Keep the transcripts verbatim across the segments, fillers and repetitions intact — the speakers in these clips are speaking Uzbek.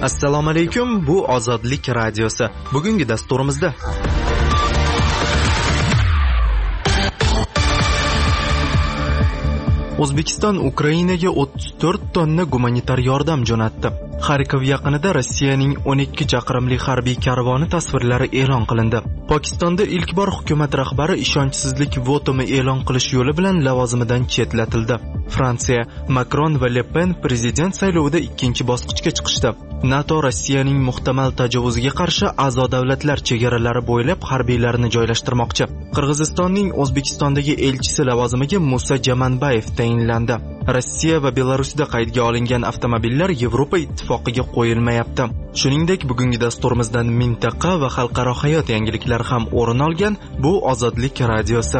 Assalomu alaykum, bu Ozodlik radiosi. Bugungi dasturimizda O'zbekiston Ukrainaga o'ttiz to'rt tonna gumanitar yordam jo'natdi. Xarkov yaqinida Rossiyaning o'n ikki chaqirimli harbiy karvoni tasvirlari e'lon qilindi. Pokistonda ilk bor hukumat rahbari ishonchsizlik votumi e'lon qilish yo'li bilan lavozimidan chetlatildi. Fransiya Makron va Le Pen prezident saylovida ikkinchi bosqichga chiqishdi. NATO Rossiyaning muhtamal tajovuziga qarshi a'zo davlatlar chegaralari bo'ylab harbiylarni joylashtirmoqchi. Qirg'izistonning O'zbekistondagi elchisi lavozimiga Musa Jamanbayev tayinlandi. Rossiya va Belarusda qaydga olingan avtomobillar Yevropa ittifoqiga qo'yilmayapti. Shuningdek, bugungi dasturimizdan mintaqa va xalqaro hayot yangiliklari ham o'rin olgan. Bu Ozodlik radiosi.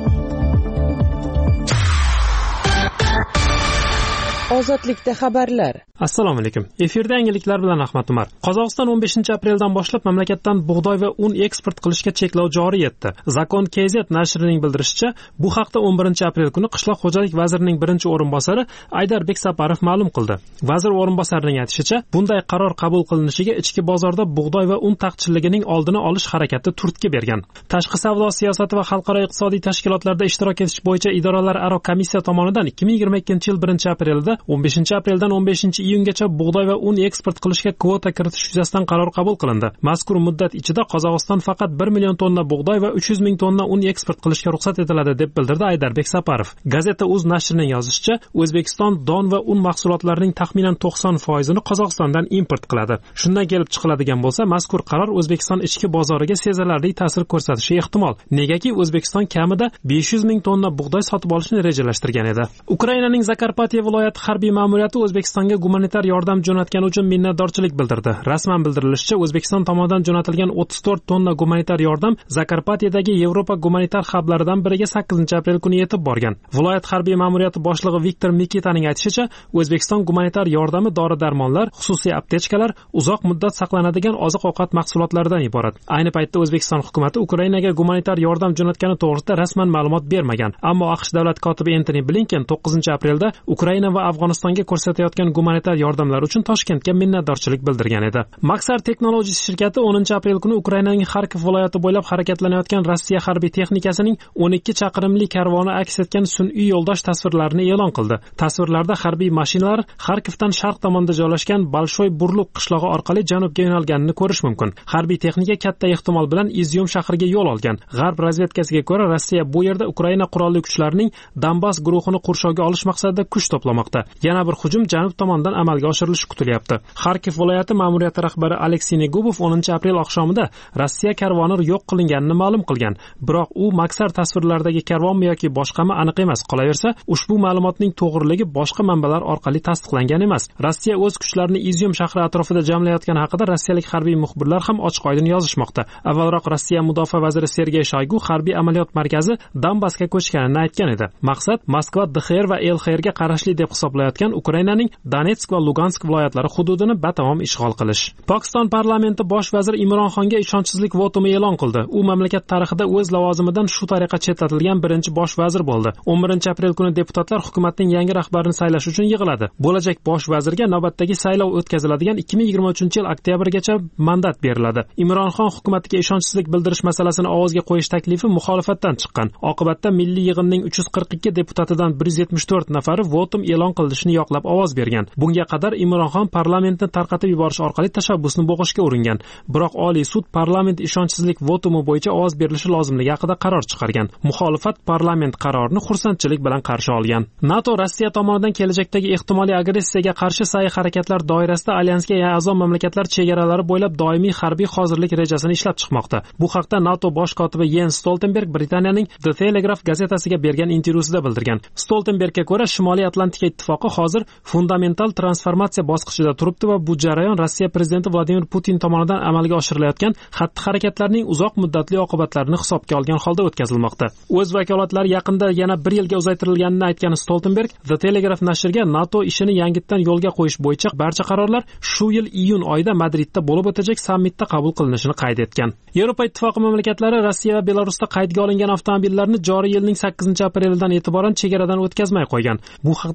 Ozodlikda xabarlar. Assalomu alaykum. Efirda yangiliklar bilan Ahmad Umar. Qozog'iston o'n beshinchi apreldan boshlab mamlakatdan bug'doy va un eksport qilishga cheklov joriy etdi. Zakon K Z nashrining bildirishicha, bu haqda o'n birinchi aprel kuni Qishloq xo'jalik vazirining birinchi o'rinbosari Aydarbek Saparov ma'lum qildi. Vazir o'rinbosarining aytishicha, bunday qaror qabul qilinishiga ichki bozorda bug'doy va un taqchilligining oldini olish harakati turtki bergan. Tashqi savdo siyosati va xalqaro iqtisodiy tashkilotlarda ishtirok etish bo'yicha idoralararo komissiya tomonidan ikki ming yigirma ikkinchi yil birinchi aprelda o'n beshinchi apreldan o'n beshinchi iyungacha bug'doy va un eksport qilishga kvota kiritish yuzasidan qaror qabul qilindi. Mazkur muddat ichida Qozog'iston faqat bir million tonna bug'doy va uch yuz ming tonna un eksport qilishga ruxsat etiladi deb bildirdi Aydarbek Saparov. Gazeta uz nashrining yozishicha, O'zbekiston don va un mahsulotlarining taxminan to'qson foizini Qozog'istondan import qiladi. Shundan kelib chiqiladigan bo'lsa, mazkur qaror O'zbekiston ichki bozoriga sezilarli ta'sir ko'rsatishi ehtimol. Negaki O'zbekiston kamida besh yuz ming tonna bug'doy sotib olishni rejalashtirgan edi. Ukrainaning Zakarpatiya viloyati harbiy ma'muriyati O'zbekistonga gumanitar yordam jo'natgani uchun minnatdorchilik bildirdi. Rasman bildirilishicha, O'zbekiston tomonidan jo'natilgan o'ttiz to'rt tonna gumanitar yordam Zakarpatiyadagi Yevropa gumanitar hublaridan biriga sakkizinchi aprel kuni yetib borgan. Viloyat harbiy ma'muriyati boshlig'i Viktor Mikitaning aytishicha, O'zbekiston gumanitar yordami dori-darmonlar, xususiy aptechkalar, uzoq muddat saqlanadigan oziq-ovqat mahsulotlaridan iborat. Ayni paytda O'zbekiston hukumatı Ukrainaga gumanitar yordam jo'natgani to'g'risida rasman ma'lumot bermagan. Ammo AQSh davlat kotibi Antony Blinken to'qqizinchi aprelda Ukraina va Afg'onistonga ko'rsatayotgan gumanitar yordamlar uchun Toshkentga minnatdorchilik bildirgan edi. Maxar Technologies shirkati o'ninchi aprel kuni Ukrainaning Xarkov viloyati bo'ylab harakatlanayotgan Rossiya harbiy texnikasining o'n ikki chaqirimli karvoni aks etgan sun'iy yo'ldosh tasvirlarini e'lon qildi. Tasvirlarda harbiy mashinalar Xarkovdan sharq tomonda joylashgan Balshoy Burluk qishlog'i orqali janubga yo'nalganini ko'rish mumkin. Harbiy texnika katta ehtimol bilan Izyum shahriga yo'l olgan. G'arb razvedkasiga ko'ra, Rossiya bu yerda Ukraina qurolli kuchlarining Donbas guruhini qurshovga olish maqsadida kuch to'plamoqda. Yana bir hujum janub tomonidan amalga oshirilishi kutilyapti. Xarkov viloyati ma'muriyati rahbari Aleksey Negubov o'ninchi aprel oqshomida Rossiya karvoni yo'q qilinganini ma'lum qilgan. Biroq u Maxar tasvirlaridagi karvonmi yoki boshqami aniq emas. Qolaversa, ushbu ma'lumotning to'g'riligi boshqa manbalar orqali tasdiqlangan emas. Rossiya o'z kuchlarini Izyum shahri atrofida jamlayotgani haqida rossiyalik harbiy muxbirlar ham ochiq-oydin yozishmoqda. Avvalroq Rossiya mudofaa vaziri Sergey Shoygu harbiy amaliyot markazi Donbassga ko'chganini aytgan edi. Maqsad Moskva, D X R va L X R ga qarashli deb hisoblayotgan Ukrainaning Donetsk va Lugansk viloyatlari hududini batavom ishg'ol qilish. Pokiston parlamenti bosh vazir Imron Xonga ishonchsizlik votumi e'lon qildi. U mamlakat tarixida o'z lavozimidan shu tariqa chetlatilgan birinchi bosh vazir bo'ldi. o'n birinchi aprel kuni deputatlar hukumatning yangi rahbarini saylash uchun yig'iladi. Bo'lajak bosh vazirga navbatdagi saylov o'tkaziladigan ikki ming yigirma uchinchi yil oktyabrgacha mandat beriladi. Imron Xon hukumatiga ishonchsizlik bildirish masalasini ovozga qo'yish taklifi muxolifatdan chiqqan. Oqibatda milliy yig'inning uch yuz qirq ikki deputatidan bir yuz yetmish to'rt nafari votum e'lon qilinishini yoqlab ovoz bergan. Bunga qadar Imronxon parlamentni tarqatib yuborish orqali tashabbusni bo'g'ishga uringan. Biroq Oliy sud parlament ishonchsizlik votumi bo'yicha ovoz berilishi lozimligi haqida qaror chiqargan. Muxolifat parlament qarorini xursandchilik bilan qarshi olgan. NATO Rossiya tomonidan kelajakdagi ehtimoliy agressiyaga qarshi sa'y harakatlar doirasida alyansga a'zo mamlakatlar chegaralari bo'ylab doimiy harbiy hozirlik rejasini ishlab chiqmoqda. Bu haqda NATO bosh kotibi Jens Stoltenberg Britaniyaning The Telegraph gazetasiga bergan intervyusida bildirgan. Stoltenbergga ko'ra, Shimoliy Atlantika ittifoqi hozir fundamental transformatsiya bosqichida turibdi va bu jarayon Rossiya prezidenti Vladimir Putin tomonidan amalga oshirilayotgan xatti-harakatlarning uzoq muddatli oqibatlarini hisobga olgan holda o'tkazilmoqda. O'z vakolatlari yaqinda yana bir yilga uzaytirilganini aytgan Stoltenberg The Telegraph nashriga NATO ishini yangitdan yo'lga qo'yish bo'yicha barcha qarorlar shu yil iyun oyida Madridda bo'lib o'tajak sammitda qabul qilinishini qayd etgan. Yevropa ittifoqi mamlakatlari Rossiya va Belarusda qaydga olingan avtomobillarni joriy yilning sakkizinchi aprelidan e'tiboran chegaradan o'tkazmay qo'ygan. Bu haqda Rossiya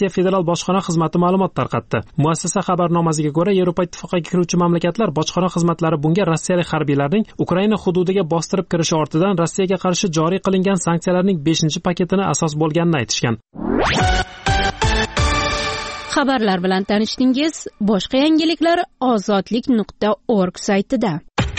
federal bojxona xizmati ma'lumot tarqatdi. Muassasa xabarnomasiga ko'ra, Yevropa Ittifoqiga kiruvchi mamlakatlar bojxona xizmatlari bunga rossiyalik harbiylarning Ukraina hududiga bostirib kirishi ortidan Rossiyaga qarshi joriy qilingan sanksiyalarning beshinchi paketini asos bo'lganini aytishgan. Xabarlar bilan tanishdingiz. Boshqa yangiliklar ozodlik nuqta org saytida.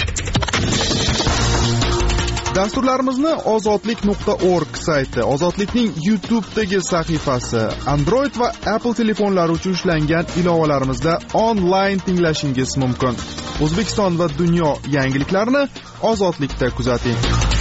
Dasturlarimizni ozodlik nuqta org sayti, Ozodlikning YouTube'dagi sahifasi, Android va Apple telefonlari uchun ishlangan ilovalarimizda onlayn tinglashingiz mumkin. O'zbekiston va dunyo yangiliklarini Ozodlikda kuzating.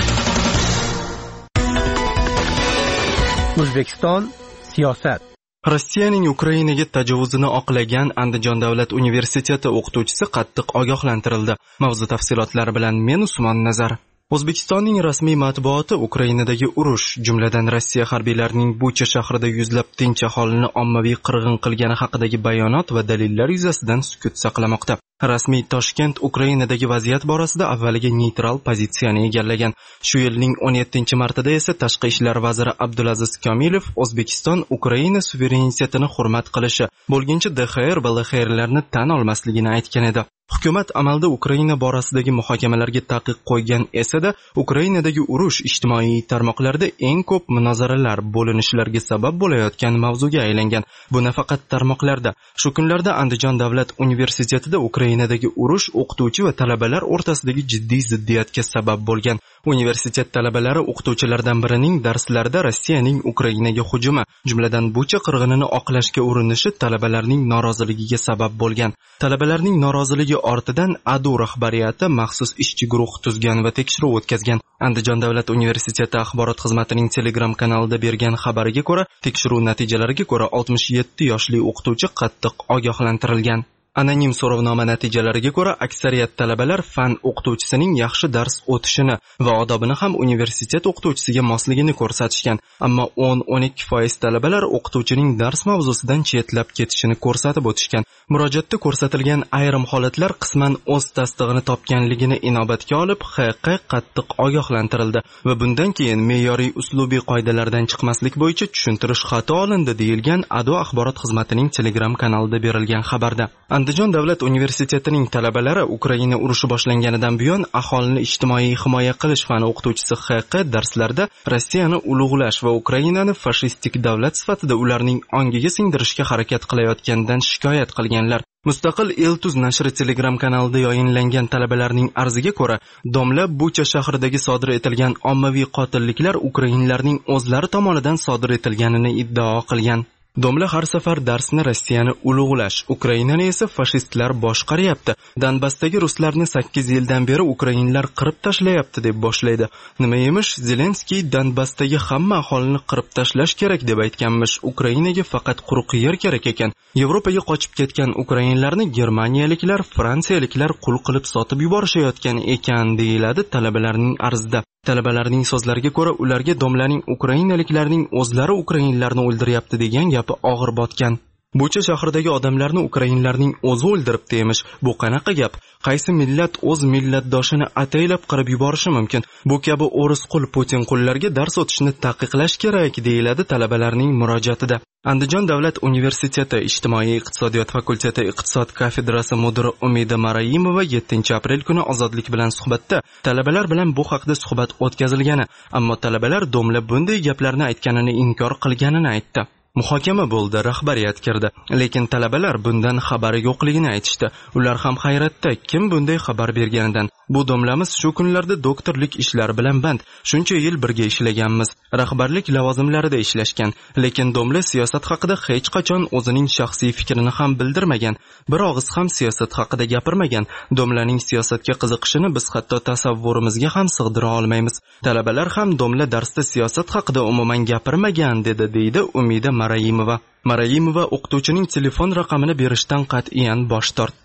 O'zbekiston siyosat. Rossiyaning Ukrainaga tajovuzini oqlagan Andijon davlat universiteti o'qituvchisi qattiq ogohlantirildi. Mavzu tafsilotlari bilan men Usmon Nazar. O'zbekistonning rasmiy matbuoti Ukrainadagi urush, jumladan Rossiya harbiylarining Bucha shahrida yuzlab tinch aholini ommaviy qirg'in qilgani haqidagi bayonot va dalillar yuzasidan sukut saqlamoqda. Rasmiy Toshkent Ukrainadagi vaziyat borasida avvaliga neytral pozitsiyani egallagan. Shu yilning o'n yettinchi martida esa Tashqi ishlar vaziri Abdulaziz Komilov O'zbekiston Ukraina suverenitetini hurmat qilishi, bo'lgancha D X R va L X R'larni tan olmasligini aytgan edi. Hukumat amalda Ukraina borasidagi muhokamalarga taqiq qo'ygan esa-da, Ukrainadagi urush ijtimoiy tarmoqlarda eng ko'p munozaralar, bo'linishlarga sabab bo'layotgan mavzuga aylangan. Bu nafaqat tarmoqlarda. Shu kunlarda Andijon davlat universitetida Ukrainadagi urush o'qituvchi va talabalar o'rtasidagi jiddiy ziddiyatga sabab bo'lgan. Universitet talabalari o'qituvchilardan birining darslarida Rossiyaning Ukrainaga hujumi, jumladan Bucha qirg'inini oqlashga urinishi talabalarning noroziligiga sabab bo'lgan. Talabalarning noroziligi ortidan A D U rahbariyati maxsus ishchi guruh tuzgan va tekshiruv o'tkazgan. Andijon davlat universiteti axborot xizmatining Telegram kanalida bergan xabariga ko'ra, tekshiruv natijalariga ko'ra oltmish yetti yoshli o'qituvchi qattiq ogohlantirilgan. Anonim so'rovnoma natijalariga ko'ra, aksariyat talabalar fan o'qituvchisining yaxshi dars o'tishini va odobini ham universitet o'qituvchisiga mosligini ko'rsatishgan, ammo o'n o'n ikki foiz talabalar o'qituvchining dars mavzusidan chetlab ketishini ko'rsatib o'tishgan. Murojaatda ko'rsatilgan ayrim holatlar qisman o'z tasdig'ini topganligini inobatga olib, X Q qattiq ogohlantirildi va bundan keyin me'yoriy uslubiy qoidalardan chiqmaslik bo'yicha tushuntirish xati olindi, deyilgan A D U axborot xizmatining Telegram kanalida berilgan xabarda. Andijon davlat universitetining talabalari Ukraina urushi boshlanganidan buyon aholini ijtimoiy himoya qilish fani o'qituvchisi X Q darslarda Rossiyani ulug'lash va Ukrainani fashistik davlat sifatida ularning ongiga singdirishga harakat qilayotganidan shikoyat qilganlar. Mustaqil Eltuz nashri Telegram kanalida yayinlangan talabalarning arziga ko'ra, domla Bucha shahridagi sodir etilgan ommaviy qotilliklar ukrainlarning o'zlari tomonidan sodir etilganini iddao qilgan. Domla har safar darsni Rossiyani ulug'lash, Ukrainani esa fashistlar boshqaryapti. Donbassdagi ruslarni sakkiz yildan beri ukrainlar qirib tashlayapti deb boshlaydi. Nima emish, Zelenskiy Donbassdagi hamma aholini qirib tashlash kerak deb aytganmish. Ukrainaga faqat quruq yer kerak ekan. Yevropaga qochib ketgan ukrainlarni germaniyaliklar, fransiyaliklar qul qilib sotib yuborishayotgan ekan, deyiladi talabalarning arzida. Talabalarning so'zlariga ko'ra, ularga domlaning ukrainaliklarning o'zlari ukrainlarni o'ldiryapti degan gapi og'ir botgan. Bucha shahridagi odamlarni ukrainlarning o'zi o'ldiribdi emish. Bu qanaqa gap? Qaysi millat o'z millatdoshini ataylab qirib yuborishi mumkin? Bu kabi o'ris qul Putin qullarga dars o'tishni taqiqlash kerak, deyiladi talabalarning murojaatida. Andijon davlat universiteti ijtimoiy iqtisodiyot fakulteti iqtisod kafedrasi mudiri Umida Marayimova yettinchi aprel kuni Ozodlik bilan suhbatda talabalar bilan bu haqda suhbat o'tkazilgani, ammo talabalar domla bunday gaplarni aytganini inkor qilganini aytdi. Muhokama bo'ldi, rahbariyat kirdi, lekin talabalar bundan xabari yo'qligini aytishdi. Ular ham hayratda, kim bunday xabar berganidan. Bu domlamiz shu kunlarda doktorlik ishlari bilan band. Shuncha yil birga ishlaganmiz. Rahbarlik lavozimlarida ishlashgan, lekin domla siyosat haqida hech qachon o'zining shaxsiy fikrini ham bildirmagan. Bir og'iz ham siyosat haqida gapirmagan. Domlaning siyosatga qiziqishini biz hatto tasavvurimizga ham sig'dira olmaymiz. Talabalar ham domla darsda siyosat haqida umuman gapirmagan, dedi, deydi Umida Marayimova. Marayimova o'qituvchining telefon raqamini berishdan qat'iyan bosh tortdi.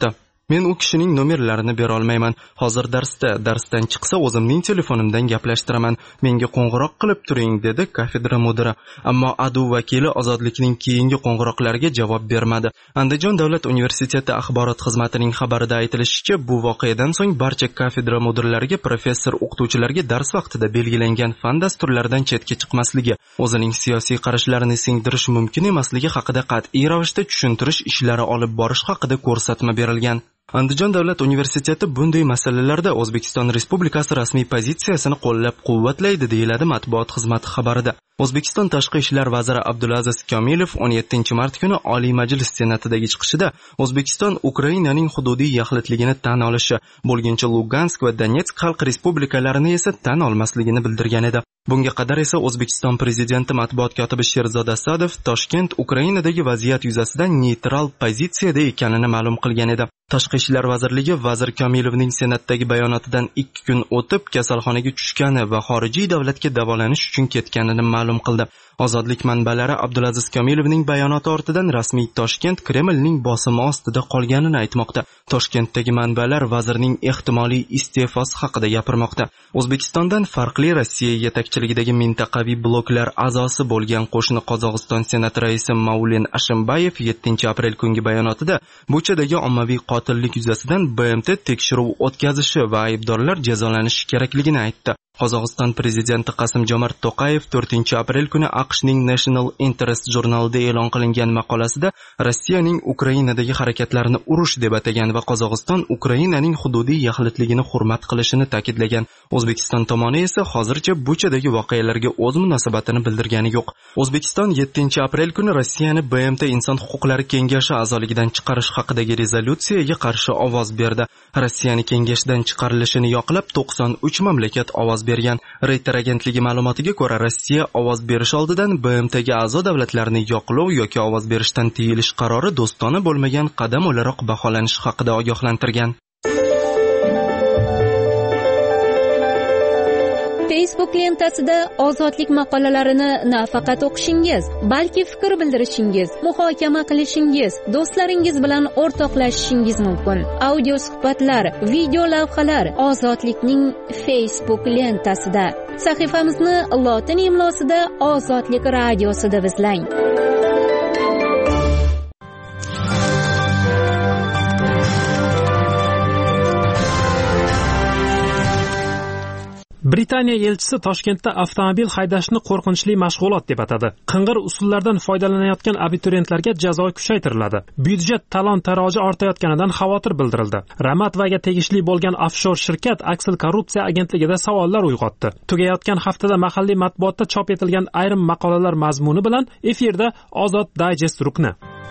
Men u kishining nomerlarini bera olmayman. Hozir darsda, darsdan chiqsa o'zimning telefonimdan gaplashtiraman. Menga qo'ng'iroq qilib turing, dedi kafedra mudiri. Ammo A D U vakili ozodlikning keyingi qo'ng'iroqlariga javob bermadi. Andijon davlat universiteti axborot xizmatining xabarida aytilishicha, bu voqeadan so'ng barcha kafedra mudirlariga professor o'qituvchilarga dars vaqtida belgilangan fan dasturlaridan chetga chiqmasligi, o'zining siyosiy qarashlarini singdirish mumkin emasligi haqida qat'iy ravishda tushuntirish ishlari olib borish haqida ko'rsatma berilgan. Andijon davlat universiteti bunday masalalarda O'zbekiston Respublikasi rasmiy pozitsiyasini qo'llab-quvvatlaydi, deyiladi matbuot xizmati xabarida. O'zbekiston Tashqi ishlar vaziri Abdulaziz Komilov o'n yettinchi mart kuni Oliy Majlis Senatidagi chiqishida O'zbekiston Ukrainaning hududiy yaxlitligini tan olishi, bo'lgancha Lugansk va Donetsk xalq respublikalarini esa tan olmasligini bildirgan edi. Bunga qadar esa O'zbekiston prezidenti matbuot kotibi Sherzod Asadov Toshkent Ukrainadagi vaziyat yuzasidan neytral pozitsiyada ekanini ma'lum qilgan edi. Tashqi ishlar vazirligi vazir Komilovning Senatdagi bayonotidan ikki kun o'tib kasalxonaga tushgani va xorijiy davlatga davolanish uchun ketganini ma'lum qildi. Ozodlik manbalari Abdulaziz Komilovning bayonoti ortidan rasmiy Toshkent Kremlning bosimi ostida qolganini aytmoqda. Toshkentdagi manbalar vazirning ehtimoliy iste'fosi haqida gapirmoqda. O'zbekistondan farqli Rossiya yetakchiligidagi mintaqaviy bloklar a'zosi bo'lgan qo'shni Qozog'iston Senati raisi Maulen Ashimbayev yettinchi aprel kungi bayonotida Buchadagi ommaviy qotillik yuzasidan B M T tekshiruv o'tkazishi va aybdorlar jazolanishi kerakligini aytdi. Qozog'iston prezidenti Qasim-Jomart To'qayev to'rtinchi aprel kuni AQShning National Interest jurnalida e'lon qilingan maqolasida Rossiyaning Ukrainadagi harakatlarini urush deb atagan va Qozog'iston Ukrainaning hududiy yaxlitligini hurmat qilishini ta'kidlagan. O'zbekiston tomoni esa hozircha Buchadagi voqealarga o'z munosabatini bildirgani yo'q. O'zbekiston yettinchi aprel kuni Rossiyani B M T Inson huquqlari kengashi a'zoligidan chiqarish haqidagi rezolyutsiyaga qarshi ovoz berdi. Rossiyani kengashdan chiqarilishini yoqlab to'qson uch mamlakat ovoz bergan. Reuters agentligi ma'lumotiga ko'ra, Rossiya ovoz berish oldidan B M T ga a'zo davlatlarni yoqlov yoki ovoz berishdan tiyilish qarori do'stona bo'lmagan qadam o'laroq baholanishi haqida ogohlantirgan. Facebook lentasida ozodlik maqolalarini nafaqat o'qishingiz, balki fikr bildirishingiz, muhokama qilishingiz, do'stlaringiz bilan o'rtoqlashishingiz mumkin. Audio suhbatlar, video lavhalar ozodlikning Facebook lentasida. Sahifamizni lotin imlosida Ozodlik radiosida izlang. Britaniya elchisi Toshkentda avtomobil haydashni qo'rqinchli mashg'ulot deb atadi. Qing'ir usullardan foydalanayotgan abituriyentlarga jazo kuchaytiriladi. Byudjet talon-taroji ortayotganidan xavotir bildirildi. Ramatvaga tegishli bo'lgan offshor shirkat Axel korrupsiya agentligida savollar uyg'otdi. Tugayotgan haftada mahalliy matbuotda chop etilgan ayrim maqolalar mazmuni bilan efirda Ozod Digest rukni.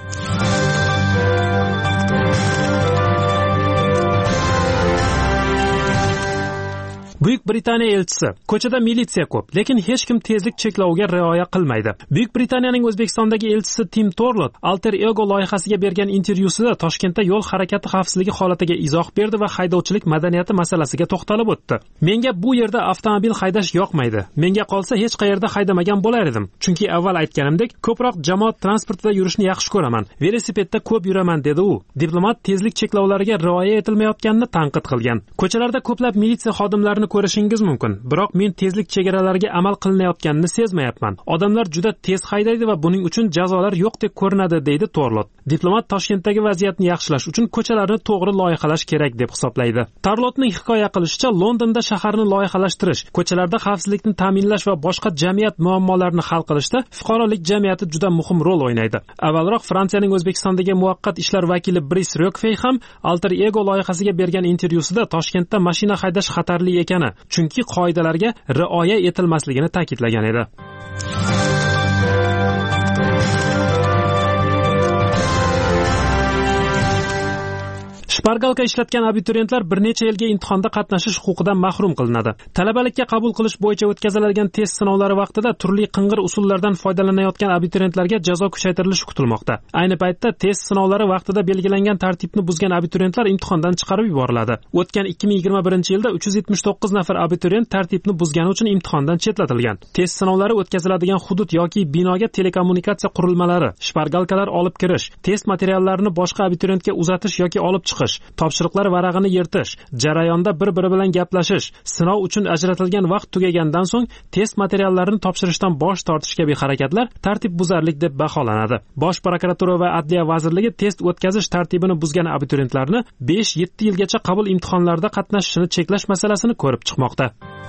Buyuk Britaniya elchisi: ko'chada militsiya ko'p, lekin hech kim tezlik cheklaviga rioya qilmaydi. Buyuk Britaniyaning O'zbekistondagi elchisi Tim Torlot Alter Ego loyihasiga bergan intervyusida Toshkentda yo'l harakati xavfsizligi holatiga izoh berdi va haydovchilik madaniyati masalasiga to'xtalib o'tdi. Menga bu yerda avtomobil haydash yoqmaydi. Menga qolsa hech qayerda haydamagan bo'lar edim. Chunki avval aytganimdek, ko'proq jamoat transportida yurishni yaxshi ko'raman. Velosipedda ko'p yuraman, dedi u. Diplomat tezlik cheklovlariga rioya etilmayotganini tanqid qilgan. Ko'chalarda ko'plab militsiya xodimlarini ko'rishingiz mumkin, biroq men tezlik chegaralariga amal qilinayotganini sezmayapman. Odamlar juda tez haydaydi va buning uchun jazolar yo'qdek ko'rinadi, deydi Torlot. Diplomat Toshkentdagi vaziyatni yaxshilash uchun ko'chalarni to'g'ri loyihalash kerak deb hisoblaydi. Torlotning hikoya qilishicha, Londonda shaharni loyihalashtirish, ko'chalarda xavfsizlikni ta'minlash va boshqa jamiyat muammolarini hal qilishda fuqarolik jamiyati juda muhim rol o'ynaydi. Avvalroq Fransiyaning O'zbekistondagi muvaqqat ishlar vakili Bris Rokfey ham Alter Ego loyihasiga bergan intervyusida Toshkentda mashina haydash xatarli ekani, chunki qoidalarga rioya etilmasligini ta'kidlagan edi. Shpargalka ishlatgan abituriyentlar bir necha yilga imtihonda qatnashish huquqidan mahrum qilinadi. Talabalikka qabul qilish bo'yicha o'tkaziladigan test sinovlari vaqtida turli qing'ir usullardan foydalanayotgan abituriyentlarga jazo kuchaytirilishi kutilmoqda. Ayni paytda test sinovlari vaqtida belgilangan tartibni buzgan abituriyentlar imtihondan chiqarib yuboriladi. O'tgan ikki ming yigirma birinchi yilda uch yuz yetmish to'qqiz nafar abituriyent tartibni buzgani uchun imtihondan chetlatilgan. Test sinovlari o'tkaziladigan hudud yoki binoga telekommunikatsiya qurilmalari, shpargalkalar olib kirish, test materiallarini boshqa abituriyentga uzatish yoki olib chiqish, topshiriqlar varag'ini yirtish, jarayonda bir-biri bilan gaplashish, sinov uchun ajratilgan vaqt tugagandan so'ng test materiallarini topshirishdan bosh tortish kabi harakatlar tartibbuzarlik deb baholanadi. Bosh prokuratura va Adliya vazirligi test o'tkazish tartibini buzgan abituriyentlarni besh yetti yilgacha qabul imtihonlarida qatnashishini cheklash masalasini ko'rib chiqmoqda.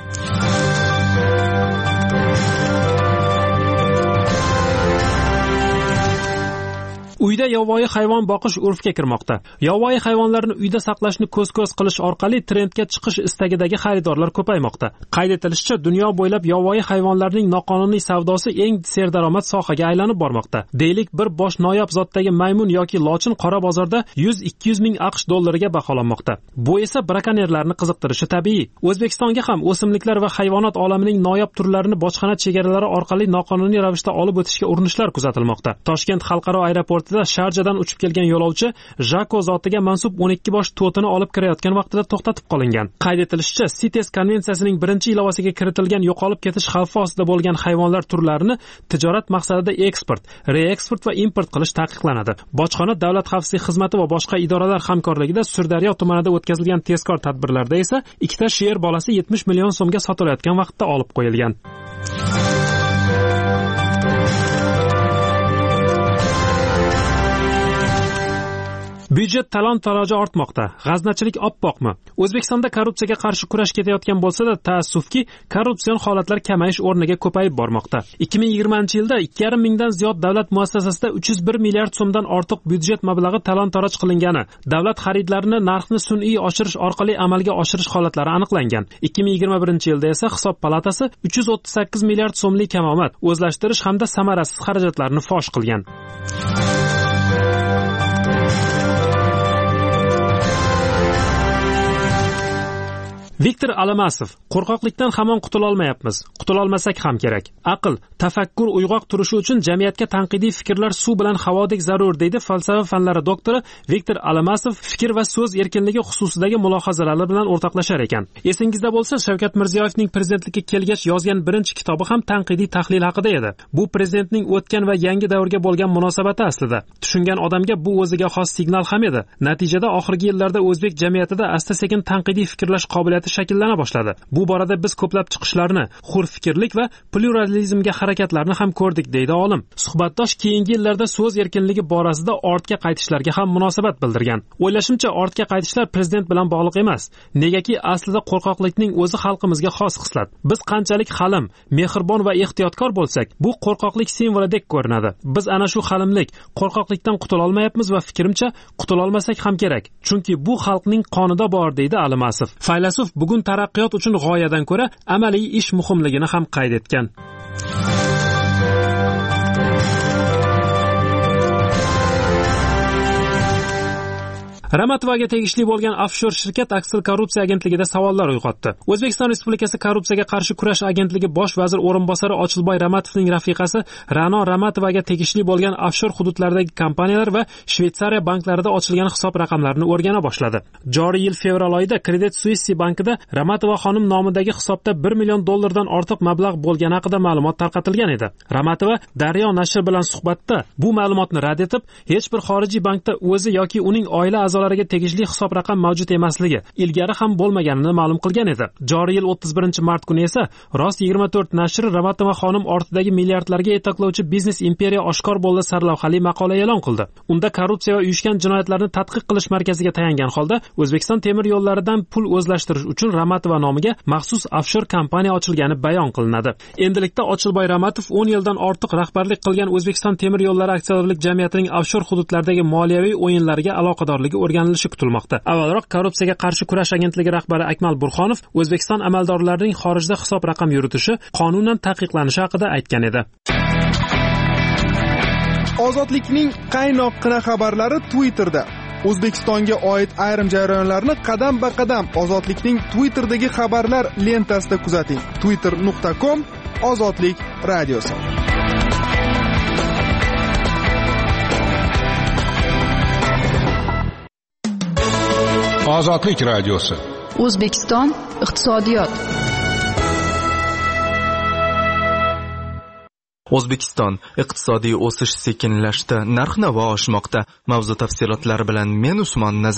Uyda yovvoyi hayvon boqish urfga kirmoqda. Yovvoyi hayvonlarni uyda saqlashni ko'z-ko'z qilish orqali trendga chiqish istagidagi xaridorlar ko'paymoqda. Qayd etilishicha, dunyo bo'ylab yovvoyi hayvonlarning noqonuniy savdosi eng serdaromad sohaga aylanib bormoqda. Deylik, bir bosh noyob zotdagi maymun yoki lochin qora bozorda yuz ikki yuz ming aqsh dollariga baholanmoqda. Bu esa brakonyerlarni qiziqtirishi tabiiy. O'zbekistonga ham o'simliklar va hayvonot olamining noyob turlarini bojxona chegaralari orqali noqonuniy ravishda olib o'tishga urinishlar kuzatilmoqda. Toshkent xalqaro aeroportida Sharjadan uchib kelgan yo'lovchi Jako zotiga mansub o'n ikki bosh to'tini olib kirayotgan vaqtida to'xtatib qolingan. Qayd etilishicha, CITES konvensiyasining birinchi ilovasiga kiritilgan yo'qolib ketish xavfi ostida bo'lgan hayvonlar turlarini tijorat maqsadida eksport, reeksport va import qilish taqiqlanadi. Bojxona, davlat xavfsizlik xizmati va boshqa idoralar hamkorligida Sirdaryo tumanida o'tkazilgan tezkor tadbirlarda esa ikkita sher bolasi yetmish million so'mga sotilayotgan vaqtda olib qo'yilgan. Byudjet talon-taroji ortmoqda. G'aznachilik oppoqmi? O'zbekistonda korrupsiyaga qarshi kurash ketayotgan bo'lsa-da, taassufki, korrupsion holatlar kamayish o'rniga ko'payib bormoqda. ikki ming yigirmanchi yilda ikki yarim mingdan ziyod davlat muassasasida uch yuz bir milliard so'mdan ortiq byudjet mablag'i talon-taroj qilingani, davlat xaridlarini narxni sun'iy oshirish orqali amalga oshirish holatlari aniqlangan. ikki ming yigirma birinchi yilda esa Hisob palatasi uch yuz o'ttiz sakkiz milliard so'mlik kamomad, o'zlashtirish hamda samarasiz xarajatlarni fosh qilgan. Viktor Alamasov: qo'rqoqlikdan hamon qutula olmayapmiz. Qutula olmasak ham kerak. Aql, tafakkur uyg'oq turishi uchun jamiyatga tanqidiy fikrlar suv bilan havodek zarur, deydi falsafa fanlari doktori Viktor Alamasov fikr va so'z erkinligi xususidagi mulohazalari bilan o'rtoqlashar ekan. Esingizda bo'lsa, Shavkat Mirziyoyevning prezidentlikka kelgach yozgan birinchi kitobi ham tanqidiy tahlil haqida edi. Bu prezidentning o'tgan va yangi davrga bo'lgan munosabati aslida. Tushungan odamga bu o'ziga xos signal ham edi. Natijada oxirgi yillarda o'zbek jamiyatida asta-sekin tanqidiy fikrlash qobiliyati shakllana boshladi. Bu borada biz ko'plab chiqishlarni, hur fikrlik va pluralizmga harakatlarni ham ko'rdik, deydi olim. Suhbatdosh keyingi yillarda so'z erkinligi borasida ortga qaytishlarga ham munosabat bildirgan. O'ylashimcha, ortga qaytishlar prezident bilan bog'liq emas. Negaki aslida qo'rqoqlikning o'zi xalqimizga xos xislat. Biz qanchalik halim, mehribon va ehtiyotkor bo'lsak, bu qo'rqoqlik simvolidek ko'rinadi. Biz ana shu halimlik, qo'rqoqlikdan qutula olmayapmiz va fikrimcha qutula olmasak ham kerak. Chunki bu xalqning qonida bor, deydi Alamasov. Faylasuf bugun taraqqiyot uchun g'oyadan ko'ra amaliy ish muhimligini ham qayd etgan. Ramatovaga tegishli bo'lgan offshor shirkat Aksil korrupsiya agentligida savollar uyg'otdi. O'zbekiston Respublikasi korrupsiyaga qarshi kurash agentligi bosh vazir o'rinbosari Ochilboy Ramatovning rafiqasi Ra'no Ramatovaga tegishli bo'lgan offshor hududlardagi kompaniyalar va Shveysariya banklarida ochilgan hisob raqamlarini o'rgana boshladi. Joriy yil fevral oyida Credit Suisse bankida Ramatova xonim nomidagi hisobda bir million dollardan ortiq mablag' bo'lgani haqida ma'lumot tarqatilgan edi. Ramatova Daryo nashri bilan suhbatda bu ma'lumotni rad etib, hech bir xorijiy bankda o'zi yoki uning oila a'zolari tegishli hisob raqam mavjud emasligi, ilgari ham bo'lmaganini ma'lum qilgan edi. Joriy yil o'ttiz birinchi mart kuni esa Rost yigirma to'rt nashri Ramatova xonim ortidagi milliardlarga yetaklovchi biznes imperiya oshkor bo'ldi sarlavhali maqola e'lon qildi. Unda korrupsiya va uyushgan jinoyatlarni tadqiq qilish markaziga tayangan holda O'zbekiston temir yo'llaridan pul o'zlashtirish uchun Ramatova nomiga maxsus offshor kompaniya ochilgani bayon qilinadi. Endilikda Ochilboy Ramatov o'n yildan ortiq rahbarlik qilgan O'zbekiston temir yo'llari aksiyadorlik jamiyatining offshor hududlardagi moliyaviy o'yinlarga aloqadorligi o'rganilishi kutilmoqda. Avvalroq korrupsiyaga qarshi kurash agentligi rahbari Akmal Burxonov O'zbekiston amaldorlarining xorijda hisob raqam yuritishi qonunan taqiqlanishi haqida aytgan edi. Ozodlikning qaynoqqina xabarlari Twitterda. O'zbekistonga oid ayrim jarayonlarni qadam-ba-qadam Ozodlikning Twitterdagi xabarlar lentasida kuzating. twitter nuqta com Ozodlik radiosi. Ozodlik radiosi. O'zbekiston iqtisodiyot. O'zbekiston iqtisodiy o'sish sekinlashdi, narx-navo oshmoqda. Mavzu tafsilotlari bilan men Usmon Nazar.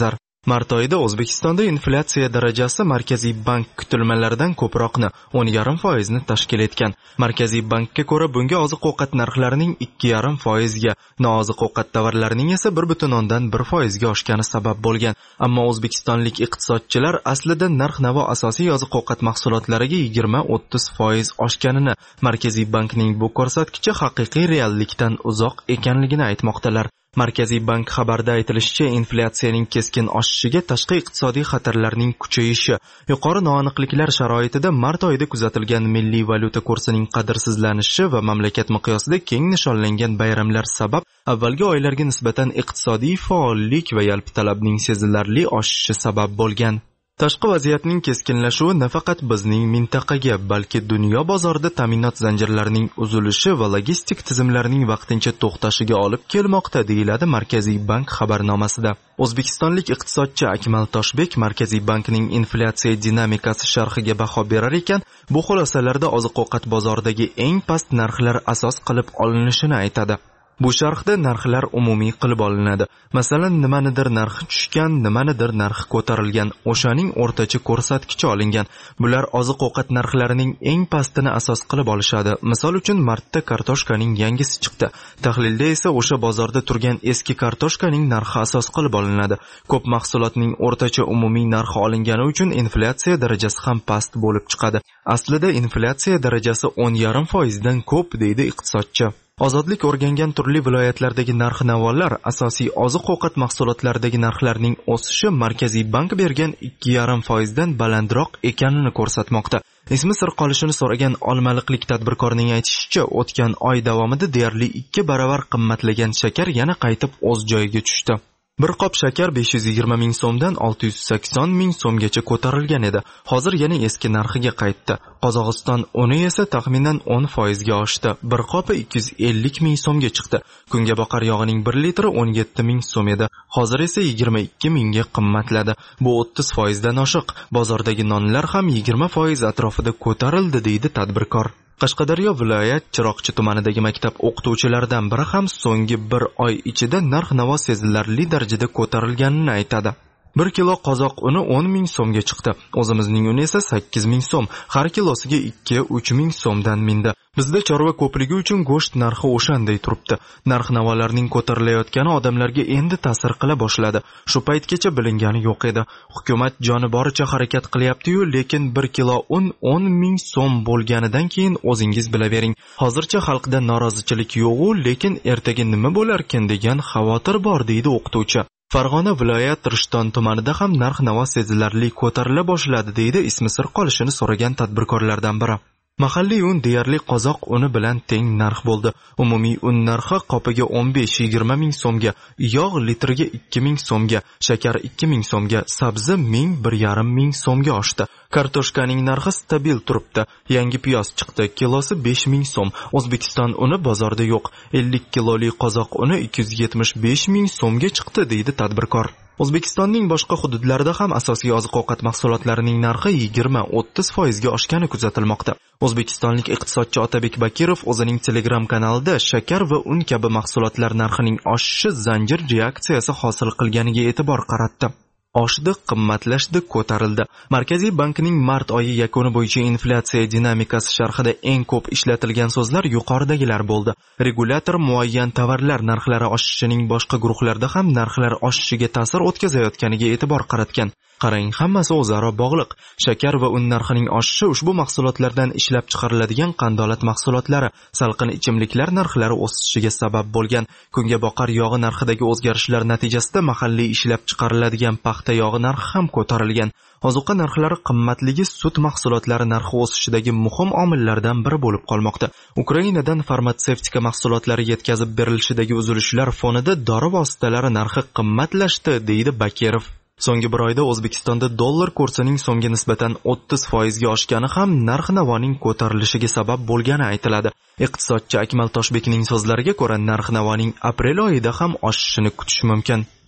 Mart oyida O'zbekistonda inflyatsiya darajasi Markaziy bank kutilmalaridan ko'proqni o'n yarim foizni tashkil etgan. Markaziy bankka ko'ra bunga oziq-ovqat narxlarining ikki yarim foizga, nooziq-ovqat tovarlarining esa bir butun o'ndan bir foizga oshgani sabab bo'lgan. Ammo o'zbekistonlik iqtisodchilar aslida narx-navo asosiy oziq-ovqat mahsulotlariga yigirma o'ttiz foiz oshganini, Markaziy bankning bu ko'rsatkichi haqiqiy reallikdan uzoq ekanligini aytmoqdalar. Markaziy bank xabarda aytilishicha, inflyatsiyaning keskin oshishiga tashqi iqtisodiy xatarlarning kuchayishi, yuqori noaniqliklar sharoitida mart oyida kuzatilgan milliy valyuta kursining qadrsizlanishi va mamlakat miqyosida keng nishonlangan bayramlar sabab avvalgi oylarga nisbatan iqtisodiy faollik va yalpi talabning sezilarli oshishi sabab bo'lgan. Tashqi vaziyatning keskinlashuvi nafaqat bizning mintaqaga, balki dunyo bozorida ta'minot zanjirlarining uzilishi va logistik tizimlarning vaqtincha to'xtashiga olib kelmoqda, deyiladi Markaziy bank xabarnomasida. O'zbekistonlik iqtisodchi Akmal Toshbek Markaziy bankning inflyatsiya dinamikasi sharhiga baho berar ekan, bu xulosalarda oziq-ovqat bozoridagi eng past narxlar asos qilib olinishini aytadi. Bu sharhda narxlar umumiy qilib olinadi. Masalan, nimanidir narxi tushgan, nimanidir narxi ko'tarilgan, o'shaning o'rtacha ko'rsatkichi olingan. Bular oziq-ovqat narxlarining eng pastini asos qilib olishadi. Misol uchun, martda kartoshkaning yangisi chiqdi. Tahlilda esa o'sha bozorda turgan eski kartoshkaning narxi asos qilib olinadi. Ko'p mahsulotning o'rtacha umumiy narxi olingani uchun inflyatsiya darajasi ham past bo'lib chiqadi. Aslida inflyatsiya darajasi o'n yarim foizdan ko'p, deydi iqtisodchi. Ozodlik o'rgangan turli viloyatlardagi narx-navolar, asosiy oziq-ovqat mahsulotlaridagi narxlarning o'sishi Markaziy bank bergan ikki yarim foizdan balandroq ekanini ko'rsatmoqda. Ismi sir qolishini so'ragan olmaliqlik tadbirkorning aytishicha, o'tgan oy davomida deyarli ikki baravar qimmatlagan shakar yana qaytib o'z joyiga tushdi. Bir qop shakar besh yuz yigirma ming so'mdan olti yuz sakson ming so'mgacha ko'tarilgan edi. Hozir yana eski narxiga qaytdi. Qozog'iston uni esa taxminan o'n foizga oshdi. Bir qopi ikki yuz ellik ming so'mga chiqdi. Kunga boqar yog'ining bir litri o'n yetti ming so'm edi. Hozir esa yigirma ikki mingga qimmatladi. Bu o'ttiz foizdan oshiq. Bozordagi nonlar ham yigirma foiz atrofida ko'tarildi, deydi tadbirkor. Qashqadaryo viloyat Chiroqchi tumanidagi maktab o'qituvchilaridan biri ham so'nggi bir oy ichida narx-navo sezilarli darajada ko'tarilganini aytadi. Bir kilo qozoq uni o'n ming so'mga chiqdi. O'zimizning uni esa sakkiz ming so'm. Har kilosiga ikki uch ming so'mdan mindi. Bizda chorva ko'pligi uchun go'sht narxi o'shanday turibdi. Narx-navolarning ko'tarilayotgani odamlarga endi ta'sir qila boshladi. Shu paytgacha bilingani yo'q edi. Hukumat joni boricha harakat qilyapti-yu, lekin bir kilo un o'n ming so'm bo'lganidan keyin o'zingiz bilavering. Hozircha xalqda norozichilik yo'q-u, lekin ertaga nima bo'larkin degan xavotir bor, deydi o'qituvchi. Farg'ona viloyat Rishton tumanida ham narx-navo sezilarli ko'tarila boshladi, deydi ismi sir qolishini so'ragan tadbirkorlardan biri. Mahalliy un deyarli qozoq uni bilan teng narx bo'ldi. Umumiy un narxi qopiga o'n besh yigirma ming so'mga, yog' litriga ikki ming so'mga, shakar ikki ming so'mga, sabzi ming bir yarim ming so'mga oshdi. Kartoshkaning narxi stabil turibdi. Yangi piyoz chiqdi, kilosi besh ming so'm. O'zbekiston uni bozorda yo'q. ellik kiloli qozoq uni ikki yuz yetmish besh ming so'mga chiqdi, deydi tadbirkor. O'zbekistonning boshqa hududlarida ham asosiy oziq-ovqat mahsulotlarining narxi yigirma o'ttiz foizga oshgani kuzatilmoqda. O'zbekistonlik iqtisodchi Otabek Bakirov o'zining Telegram kanalida shakar va un kabi mahsulotlar narxining oshishi zanjir reaksiyasi hosil qilganiga e'tibor qaratdi. Oshdi, qimmatlashdi, ko'tarildi. Markaziy bankning mart oyi yakuni bo'yicha inflyatsiya dinamikasi sharhida eng ko'p ishlatilgan so'zlar yuqoridagilar bo'ldi. Regulyator muayyan tovarlar narxlari oshishining boshqa guruhlarda ham narxlar oshishiga ta'sir o'tkazayotganiga e'tibor qaratgan. Qarang, hammasi o'zaro bog'liq. Shakar va un narxining oshishi ushbu mahsulotlardan ishlab chiqariladigan qandolat mahsulotlari, salqin ichimliklar narxlari o'sishiga sabab bo'lgan. Kunga boqar yog'i narxidagi o'zgarishlar natijasida mahalliy ishlab chiqariladigan paxta yog'i narxi ham ko'tarilgan. Ozuqa narxlari qimmatligi sut mahsulotlari narxi o'sishidagi muhim omillardan biri bo'lib qolmoqda. Ukrainadan farmatsevtika mahsulotlari yetkazib berilishidagi uzilishlar fonida dori vositalari narxi qimmatlashdi, deydi Bakirov. So'nggi bir oyda O'zbekistonda dollar kursining so'mga nisbatan o'ttiz foizga oshgani ham narx-navoning ko'tarilishiga sabab bo'lgani aytiladi. Iqtisodchi Akmal Toshbekning so'zlariga ko'ra, narx-navoning aprel oyida ham oshishini kutish mumkin.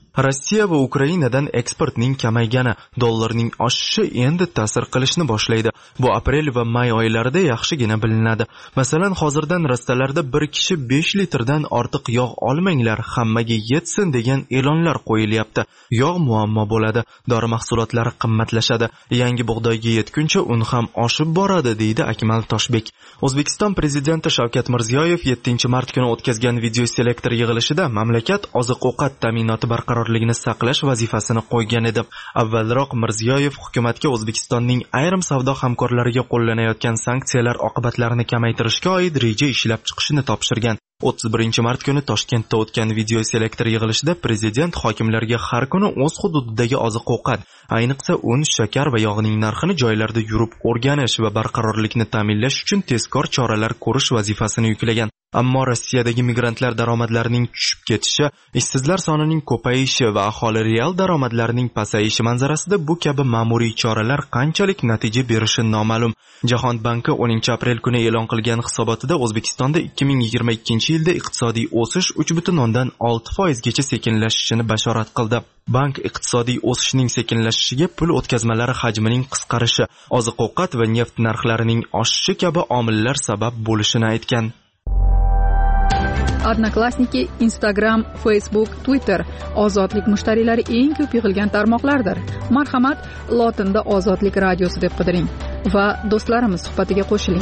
Rossiya va Ukrainadan eksportning kamaygani, dollarning oshishi endi ta'sir qilishni boshlaydi. Bu aprel va may oylarida yaxshigina bilinadi. Masalan, hozirdan rastalarda bir kishi besh litrdan ortiq yog' olmanglar, hammaga yetsin degan e'lonlar qo'yilyapti. Yog' muammo bo'ladi, dori mahsulotlari qimmatlashadi. Yangi bug'doyga yetguncha un ham oshib boradi, deydi Akmal Toshbek. O'zbekiston prezidenti Shavkat Mirziyoyev yettinchi mart kuni o'tkazgan video selektor yig'ilishida mamlakat oziq-ovqat ta'minoti barqarorligini saqlash vazifasini qo'ygan edi. Avvalroq Mirziyoyev hukumatga O'zbekistonning ayrim savdo hamkorlariga qo'llanayotgan sanksiyalar oqibatlarini kamaytirishga oid reja ishlab chiqishini topshirgan. o'ttiz birinchi mart kuni Toshkentda o'tgan video selektor yig'ilishida prezident hokimlarga har kuni o'z hududidagi oziq-ovqat, ayniqsa un, shakar va yog'ning narxini joylarda yurib o'rganish va barqarorlikni ta'minlash uchun tezkor choralar ko'rish vazifasini yuklagan. Ammo Rossiyadagi migrantlar daromadlarining tushib ketishi, ishsizlar sonining ko'payishi va aholi real daromadlarining pasayishi manzarasida bu kabi ma'muriy choralar qanchalik natija berishi noma'lum. Jahon banki o'ninchi aprel kuni e'lon qilgan hisobotida O'zbekistonda ikki ming yigirma ikkinchi yilda iqtisodiy o'sish uch butun o'ndan olti foizgacha sekinlashishini bashorat qildi. Bank iqtisodiy o'sishning sekinlashishiga pul o'tkazmalari hajmining qisqarishi, oziq-ovqat va neft narxlarining oshishi kabi omillar sabab bo'lishini aytgan. Odnoklassniki, Instagram, Facebook, Twitter ozodlik mushtariylari eng ko'p yig'ilgan tarmoqlardir. Marhamat, lotinda Ozodlik radiosi deb qidiring va do'stlarimiz suhbatiga qo'shiling.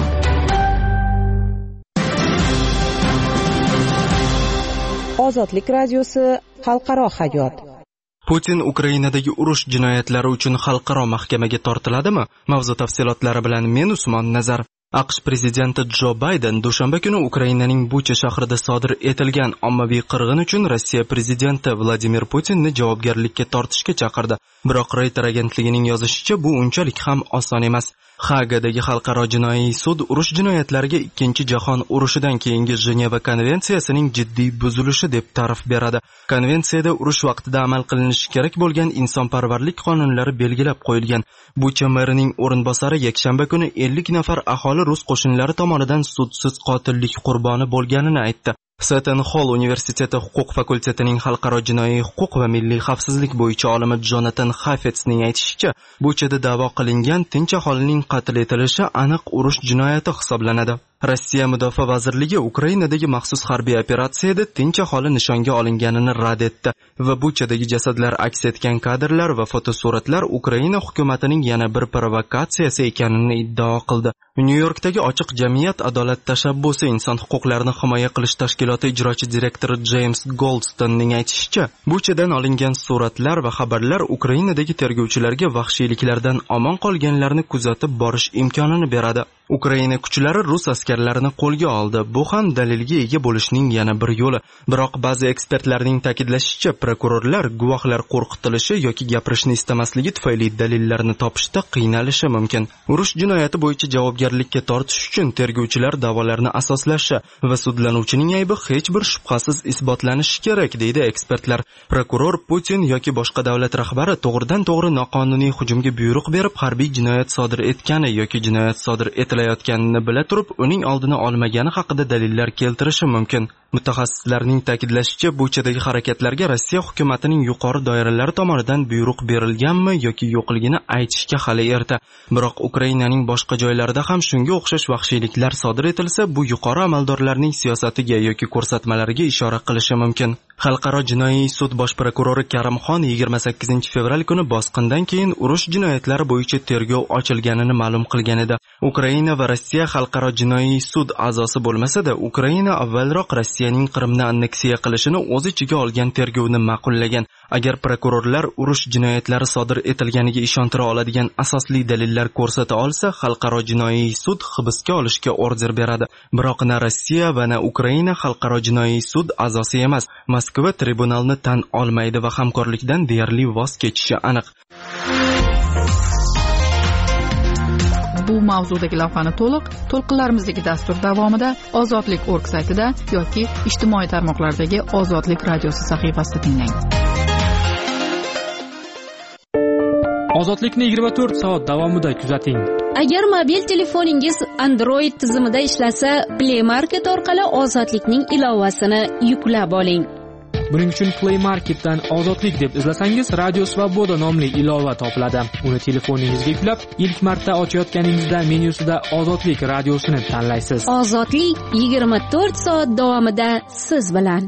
Ozodlik radiosi xalqaro hayot. Putin Ukrainadagi urush jinoyatlari uchun xalqaro mahkamaga tortiladimi? Mavzu tafsilotlari bilan men Usmon Nazar. AQSh prezidenti Jo Bayden dushanba kuni Ukrainaning Bucha shahrida sodir etilgan ommaviy qirg'in uchun Rossiya prezidenti Vladimir Putinni javobgarlikka tortishga chaqirdi. Biroq Reuters agentligining yozishicha, bu unchalik ham oson emas. Hagadagi xalqaro jinoiy sud urush jinoyatlariga ikkinchi jahon urushidan keyingi Jeneva konvensiyasining jiddiy buzilishi deb ta'rif beradi. Konvensiyada urush vaqtida amal qilinishi kerak bo'lgan insonparvarlik qonunlari belgilab qo'yilgan. Bucha merining o'rinbosari yakshanba kuni ellik nafar aholi rus qo'shinlari tomonidan sudsiz qotillik qurboni bo'lganini aytdi. Seton Hall universiteti huquq fakultetining xalqaro jinoiy huquq va milliy xavfsizlik bo'yicha olimi Jonathan Hafetsning aytishicha, Buchada da'vo qilingan tinch aholining qatl etilishi aniq urush jinoyati hisoblanadi. Rossiya Mudofaa vazirligi Ukrainadagi maxsus harbiy operatsiyada tinch aholi nishonga olinganini rad etdi va Buchadagi jasadlar aks etgan kadrlar va fotosuratlar Ukraina hukumatining yana bir provokatsiyasi ekanini iddao qildi. Nyu-Yorkdagi ochiq jamiyat adolat tashabbusi inson huquqlarini himoya qilish tashkiloti ijrochi direktori James Goldstonning aytishicha, Buchadan olingan suratlar va xabarlar Ukrainadagi tergovchilarga vahshiyliklardan omon qolganlarni kuzatib borish imkonini beradi. Ukraina kuchlari rus askarlarini qo'lga oldi. Bu ham dalilga ega bo'lishning yana bir yo'li. Biroq ba'zi ekspertlarning ta'kidlashicha, prokurorlar guvohlar qo'rqitilishi yoki gapirishni istamasligi tufayli dalillarni topishda qiynalishi mumkin. Urush jinoyati bo'yicha javobgarlikka tortish uchun tergovchilar da'volarni asoslashi va sudlanuvchining aybi hech bir shubhasiz isbotlanishi kerak, deydi ekspertlar. Prokuror Putin yoki boshqa davlat rahbari to'g'ridan-to'g'ri noqonuniy hujumga buyruq berib harbiy jinoyat sodir etgani yoki jinoyat sodir etilayotganini bila turib uning oldini olmagani haqida dalillar keltirishi mumkin. Mutaxassislarning ta'kidlashicha, Buchadagi harakatlarga Rossiya hukumatining yuqori doiralari tomonidan buyruq berilganmi yoki yo'qligini aytishga hali erta. Biroq Ukrainaning boshqa joylarida ham shunga o'xshash vahshiyliklar sodir etilsa, bu yuqori amaldorlarning siyosatiga yoki ko'rsatmalariga ishora qilishi mumkin. Xalqaro jinoiy sud bosh prokurori Karimxon yigirma sakkizinchi fevral kuni bosqindan keyin urush jinoyatlari bo'yicha tergov ochilganini ma'lum qilgan edi. Ukraina va Rossiya xalqaro jinoiy sud a'zosi bo'lmasa-da, Ukraina avvalroq Rossiyaning Qrimni anneksiya qilishini o'z ichiga olgan tergovni ma'qullagan. Agar prokurorlar urush jinoyatlari sodir etilganiga ishontira oladigan asosli dalillar ko'rsata olsa, xalqaro jinoiy sud hibsga olishga order beradi. Biroq na Rossiya va na Ukraina xalqaro jinoiy sud a'zosi emas. Moskva tribunalni tan olmaydi va hamkorlikdan deyarli voz kechishi aniq. Bu mavzudagi lavhani to'liq to'lqinlarimizdagi dastur davomida ozodlik nokta org saytida yoki ijtimoiy tarmoqlardagi Ozodlik radiosi sahifasida tinglang. Ozodlikni yigirma to'rt soat davomida kuzating. Agar mobil telefoningiz Android tizimida ishlasa, Play Market orqali Ozodlikning ilovasini yuklab oling. Buning uchun Play Marketdan Ozodlik deb izlasangiz, Radio Svoboda nomli ilova topiladi. Uni telefoningizga yuklab, ilk marta ochayotganingizda menyusida Ozodlik radiosini tanlaysiz. Ozodlik yigirma to'rt soat davomida siz bilan.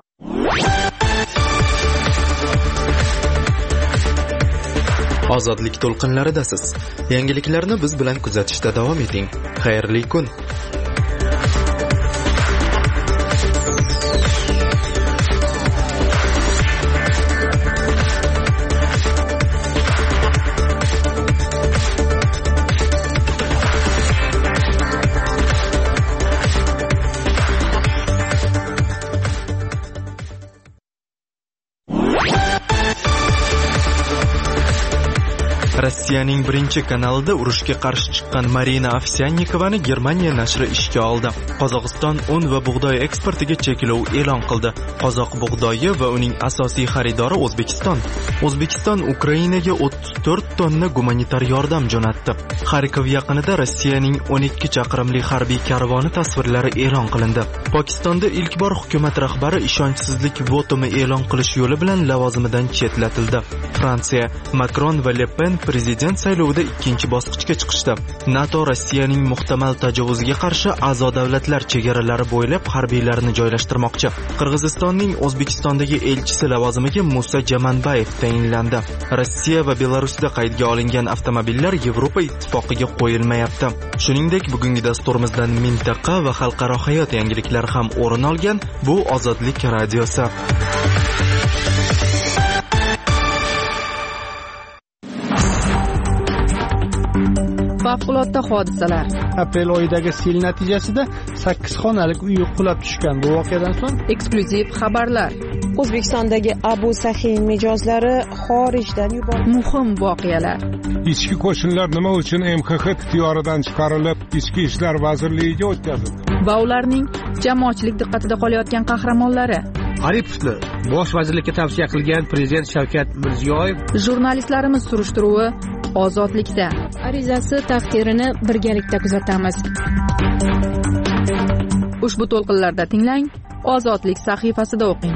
Ozodlik to'lqinlaridasiz. Yangiliklarni biz bilan kuzatishda davom eting. Xayrli kun. Rossiyaning birinchi kanalida urushga qarshi chiqqan Marina Ovsyannikovani Germaniya nashri ishga oldi. Qozog'iston un va bug'doy eksportiga cheklov e'lon qildi. Qozoq bug'doyi va uning asosiy xaridori O'zbekiston. O'zbekiston Ukrainaga o'ttiz to'rt tonna gumanitar yordam jo'natdi. Xarkov yaqinida Rossiyaning o'n ikki chaqirimli harbiy karvoni tasvirlari e'lon qilindi. Pokistonda ilk bor hukumat rahbari ishonchsizlik votumi e'lon qilish yo'li bilan lavozimidan chetlatildi. Fransiya Makron va Le Pen prezident saylovida ikkinchi bosqichga chiqishdi. NATO Rossiyaning muhtamal tajovuziga qarshi a'zo davlatlar chegaralari bo'ylab harbiylarni joylashtirmoqchi. Qirg'izistonning O'zbekistondagi elchisi lavozimiga Musa Jamanbayev tayinlandi. Rossiya va Belarusda qaydga olingan avtomobillar Yevropa ittifoqiga qo'yilmayapti. Shuningdek, bugungi dasturimizdan mintaqa va xalqaro hayot yangiliklari ham o'rin olgan. Bu Ozodlik radiosi. Favqulodda hodisalar. Aprel oyidagi sel natijasida sakkiz xonalik uy qulab tushgan. Bu voqeadan so'ng eksklyuziv xabarlar. O'zbekistondagi Abu Sahin mijozlari xorijdan yuborildi. Muhim voqealar. Ichki qo'shinlar nima uchun M X X ixtiyoridan chiqarilib, Ichki ishlar vazirligiga o'tkazildi? Va ularning jamoatchilik diqqatida qolayotgan qahramonlari. Aripovni bosh vazirlikka tavsiya qilgan prezident Shavkat Mirziyoyev. Jurnalistlarimiz surishtiruvi Ozodlikda. Arizasi taqdirini birgalikda kuzatamiz. Ushbu to'lqinlarda tinglang, Ozodlik sahifasida o'qing.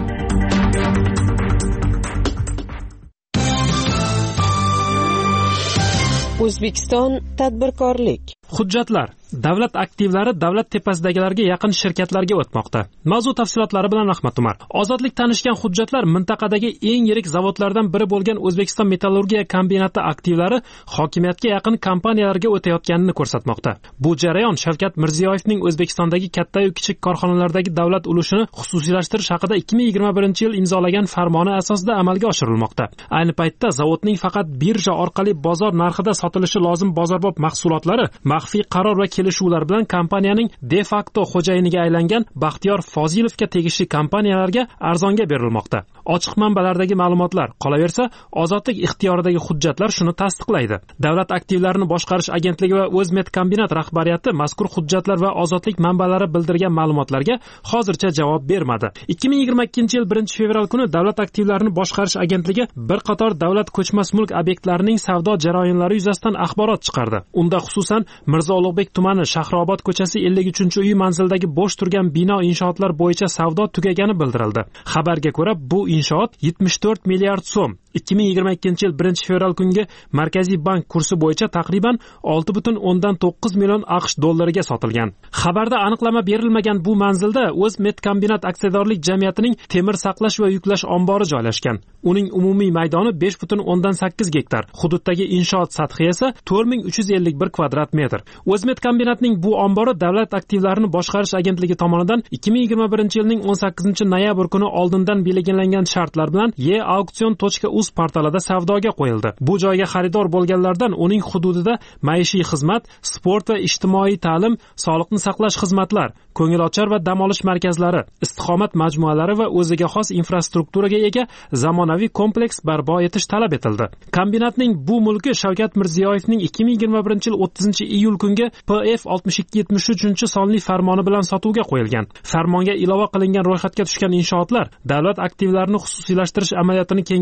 O'zbekiston tadbirkorlik. Hujjatlar davlat aktivlari davlat tepasidagilarga yaqin shirkatlarga o'tmoqda. Mavzu tafsilotlari bilan Ahmad Umar. Ozodlik tanishgan hujjatlar mintaqadagi eng yirik zavodlardan biri bo'lgan O'zbekiston metallurgiya kombinati aktivlari hokimiyatga yaqin kompaniyalarga o'tayotganini ko'rsatmoqda. Bu jarayon Shavkat Mirziyoyevning O'zbekistondagi katta-yu kichik korxonalardagi davlat ulushini xususiylashtirish haqida ikki ming yigirma birinchi yil imzolagan farmoni asosida amalga oshirilmoqda. Ayni paytda zavodning faqat birja orqali bozor narxida sotilishi lozim bozorbop mahsulotlari maxfiy qaror va kelishuvlar bilan kompaniyaning de facto xo'jayiniga aylangan Baxtiyor Fozilovga tegishli kompaniyalarga arzonga berilmoqda. Ochiq manbalardagi ma'lumotlar, qolaversa, Ozodlik ixtiyoridagi hujjatlar shuni tasdiqlaydi. Davlat aktivlarini boshqarish agentligi va O'zmet kombinat rahbariyati mazkur hujjatlar va Ozodlik manbalari bildirgan ma'lumotlarga hozircha javob bermadi. ikki ming yigirma ikkinchi yil birinchi fevral kuni Davlat aktivlarini boshqarish agentligi bir qator davlat ko'chmas mulk obyektlarining savdo jarayonlari yuzasidan axborot chiqardi. Unda xususan Mirzo Ulug'bek tumani Shahrobod ko'chasi ellik uchinchi uy manzildagi bo'sh turgan bino inshootlar bo'yicha savdo tugagani bildirildi. Xabarga ko'ra, bu inshoot yetmish to'rt milliard so'm ikki ming yigirma ikkinchi yil birinchi fevral kungi Markaziy bank kursi bo'yicha taqriban olti butun o'ndan to'qqiz million AQSh dollariga sotilgan. Xabarda aniqlama berilmagan bu manzilda O'zmet kombinat aksiyadorlik jamiyatining temir saqlash va yuklash ombori joylashgan. Uning umumiy maydoni besh butun o'ndan sakkiz gektar. Hududdagi inshoot sathi esa to'rt ming uch yuz ellik bir kvadrat metr. O'zmet kombinatining bu ombori davlat aktivlarini boshqarish agentligi tomonidan ikki ming yigirma birinchi yilning o'n sakkizinchi noyabr kuni oldindan belgilangan shartlar bilan e auksion точка uz portalida savdoga qo'yildi. Bu joyga xaridor bo'lganlardan uning hududida maishiy xizmat, sport va ijtimoiy ta'lim, sog'liqni saqlash xizmatlar, ko'ngilochar va dam olish markazlari, istiqomat majmualari va o'ziga xos infrastrukturaga ega zamonaviy kompleks barpo etish talab etildi. Kombinatning bu mulki Shavkat Mirziyoyevning ikki ming yigirma birinchi yil o'ttizinchi iyul kungi P F oltmish ikki yetmish uchinchi sonli farmoni bilan sotuvga qo'yilgan. Farmonga ilova qilingan ro'yxatga tushgan inshootlar davlat aktivlarini xususiylashtirish amaliyotini kengaytirish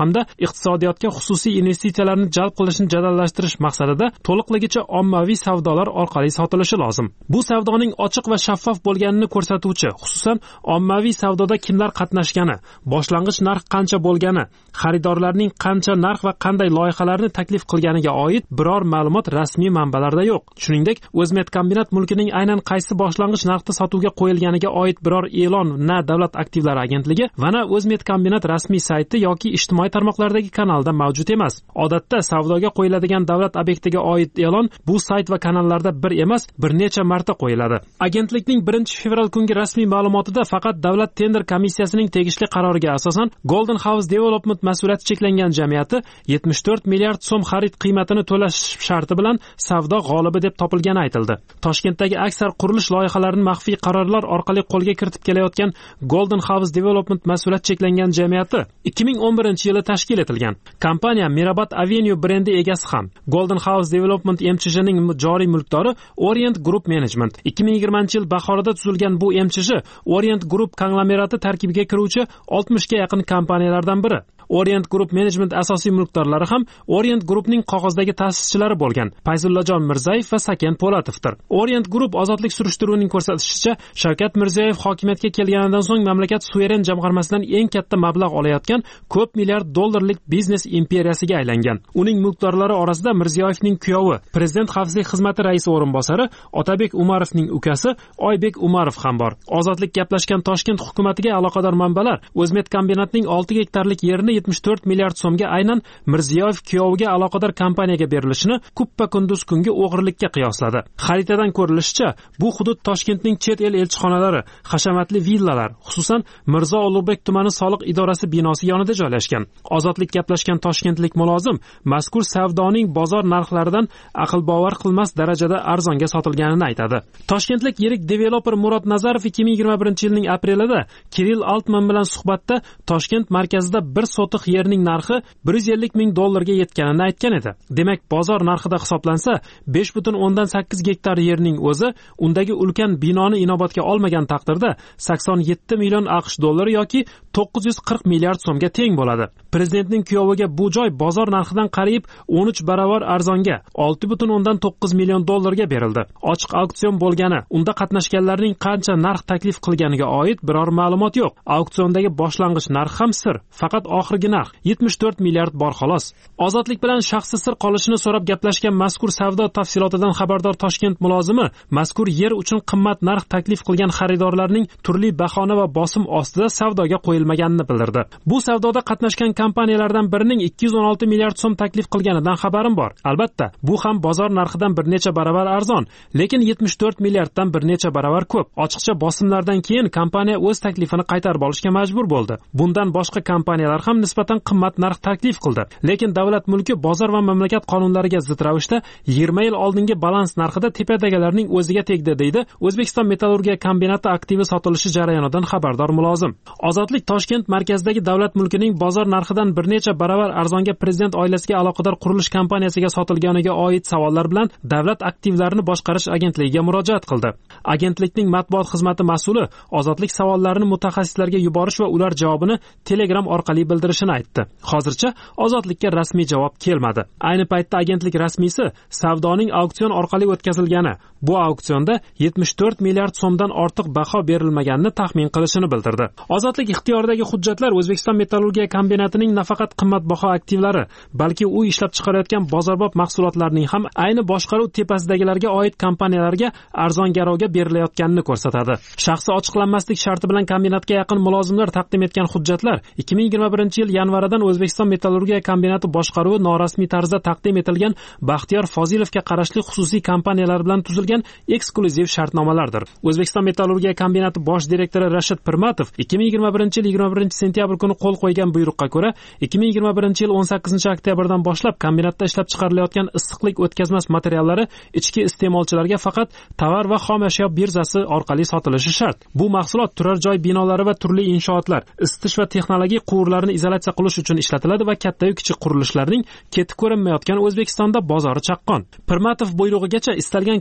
hamda iqtisodiyotga xususiy investitsiyalarni jalb qilishni jadallashtirish maqsadida to'liqligicha ommaviy savdolar orqali sotilishi lozim. Bu savdoning ochiq va shaffof bo'lganini ko'rsatuvchi, xususan ommaviy savdoda kimlar qatnashgani, boshlang'ich narx qancha bo'lgani, xaridorlarning qancha narx va qanday loyihalarni taklif qilganiga oid biror ma'lumot rasmiy manbalarda yo'q. Shuningdek, O'zmedkombinat mulkining aynan qaysi boshlang'ich narxda sotuvga qo'yilganiga oid biror e'lon na davlat aktivlari agentligi va na O'zmedkombinat rasmiy sayti yoki ijtimoiy tarmoqlardagi kanalda mavjud emas. Odatda savdoga qo'yiladigan davlat obyektiga oid e'lon bu sayt va kanallarda bir emas, bir necha marta qo'yiladi. Agentlikning birinchi fevral kungi rasmiy ma'lumotida faqat davlat tender komissiyasining tegishli qaroriga asosan Golden House Development mas'uliyati cheklangan jamiyati yetmish to'rt milliard so'm xarid qiymatini to'lash sharti bilan savdo g'olibi deb topilgani aytildi. Toshkentdagi aksar qurilish loyihalarini maxfiy qarorlar orqali qo'lga kiritib kelayotgan Golden House Development mas'uliyati cheklangan jamiyati ikki ming o'n birinchi yili tashkil etilgan. Kompaniya Mirabat Avenue brendi egasi ham. Golden House Development M C J'ning joriy mulkdori Orient Group Management. ikki ming yigirmanchi yil bahorida tuzilgan bu M C J Orient Group konglomerati tarkibiga kiruvchi oltmishga yaqin kompaniyalardan biri. Orient Group Management asosiy mulkdorlari ham Orient Groupning qog'ozdagi ta'sischilari bo'lgan Fayzullajon Mirzayev va Saken Polatovdir. Orient Group ozodlik surishtiruvining ko'rsatishicha, Shavkat Mirziyoyev hokimiyatga kelganidan so'ng mamlakat suveren jamg'armasidan eng katta mablag' olayotgan ko'p milliard dollarlik biznes imperiyasiga aylangan. Uning mulkdorlari orasida Mirziyoyevning kuyovi, Prezident xavfsizlik xizmati raisi o'rinbosari Otabek Umarovning ukasi Oybek Umarov ham bor. Ozodlik gaplashgan Toshkent hukumatiga aloqador manbalar O'zmedkombinatning olti gektarlik yerini yetmish to'rt milliard so'mga aynan Mirziyoyev kuyoviga aloqador kompaniyaga berilishini kuppa kunduz kungi o'g'irlikka qiyosladi. Xaritadan ko'rilishicha, bu hudud Toshkentning chet el elchixonalari, hashamatli villalar, xususan Mirzo Ulug'bek tumani soliq idorasi binosi yonida joylashgan. Ozodlik gaplashgan toshkentlik mulozim mazkur savdoning bozor narxlaridan aql bovar qilmas darajada arzonga sotilganini aytadi. Toshkentlik yirik developer Murod Nazarov ikki ming yigirma birinchi yilning aprelida Kirill Altman bilan suhbatda Toshkent markazida bir sotiq yerning narxi bir yuz ellik ming dollarga yetganini aytgan edi. Demak, bozor narxida hisoblansa, besh butun o'ndan sakkiz gektar yerning o'zi undagi ulkan binoni inobatga olmagan taqdirda sakson yetti million AQSh dollari yoki to'qqiz yuz qirq milliard so'mga teng bo'ladi. Prezidentning kuyoviga bu joy bozor narxidan qariyb o'n uch barobar arzonga olti butun o'ndan to'qqiz million dollarga berildi. Ochiq auksion bo'lgani, unda qatnashganlarning qancha narx taklif qilganiga oid biror ma'lumot yo'q. Auksiondagi boshlang'ich narx ham sir, faqat oxirgi narx yetmish to'rt milliard bor xolos. Ozodlik bilan shaxsi sir qolishini so'rab gaplashgan mazkur savdo tafsilotidan xabardor Toshkent mulozimi mazkur yer uchun qimmat narx taklif qilgan xaridorlarning turli bahona va bosim ostida savdoga qo'yilmaganini bildirdi. Bu savdoda qatnashgan kompaniyalardan birining ikki yuz o'n olti milliard so'm taklif qilganidan xabarim bor. Albatta, bu ham bozor narxidan bir necha barobar arzon, lekin yetmish to'rt milliarddan bir necha barobar ko'p. Ochiqcha bosimlardan keyin kompaniya o'z taklifini qaytarib olishga majbur bo'ldi. Bundan boshqa kompaniyalar ham nisbatan qimmat narx taklif qildi. Lekin davlat mulki bozor va mamlakat qonunlariga zid ravishda yigirma yil oldingi balans narxida tepadagilarning o'ziga tegdi, deydi O'zbekiston Metallurgiya kombinati aktivi sotilishi jarayonidan xabardor mulozim. Ozodlik Toshkent markazidagi davlat mulkining bozor narxidan bir necha barobar arzonga prezident oilasiga aloqador qurilish kompaniyasiga sotilganiga oid savollar bilan davlat aktivlarini boshqarish agentligiga murojaat qildi. Agentlikning matbuot xizmati mas'uli Ozodlik savollarini mutaxassislarga yuborish va ular javobini Telegram orqali bildirishini aytdi. Hozircha Ozodlikka rasmiy javob kelmadi. Ayni paytda agentlik rasmiysi savdoning auksion orqali o'tkazilgani, bu auksionda yetmish to'rt milliard so'mdan ortiq baho berilmaganini taxmin qilishini bildirdi. Ozodlik ixtiyoridagi hujjatlar O'zbekiston Metallurgiya kombinatining nafaqat qimmatbaho aktivlari, balki u ishlab chiqarayotgan bozorbop mahsulotlarning ham ayni boshqaruv tepasidagilarga oid kompaniyalarga arzon garovga berilayotganini ko'rsatadi. Shaxsi ochiqlanmaslik sharti bilan kombinatga yaqin mulozimlar taqdim etgan hujjatlar ikki ming yigirma birinchi yil yanvaridan O'zbekiston Metallurgiya kombinati boshqaruvi norasmiy tarzda taqdim etilgan Baxtiyor Fozilovga qarashli xususiy kompaniyalar bilan tuzilgan eksklyuziv shartnomalardir. O'zbekiston Metallurgiya kombinati bosh direktori Rashid Pirmatov ikki ming yigirma birinchi yil yigirma birinchi sentyabr kuni qo'l qo'ygan buyruqqa ko'ra ikki ming yigirma birinchi yil o'n sakkizinchi oktyabrdan boshlab kombinatda ishlab chiqarilayotgan issiqlik o'tkazmas materiallari ichki iste'molchilarga faqat tovar va xom ashyo birzasi orqali sotilishi shart. Bu mahsulot turar joy binolari va turli inshootlar, isitish va texnologik quvurlarni izolyatsiya qilish uchun ishlatiladi va katta yu kichik qurilishlarning ketib ko'rinmayotgan O'zbekistonda bozori chaqqon. Pirmatov buyrug'igacha istalgan kompaniya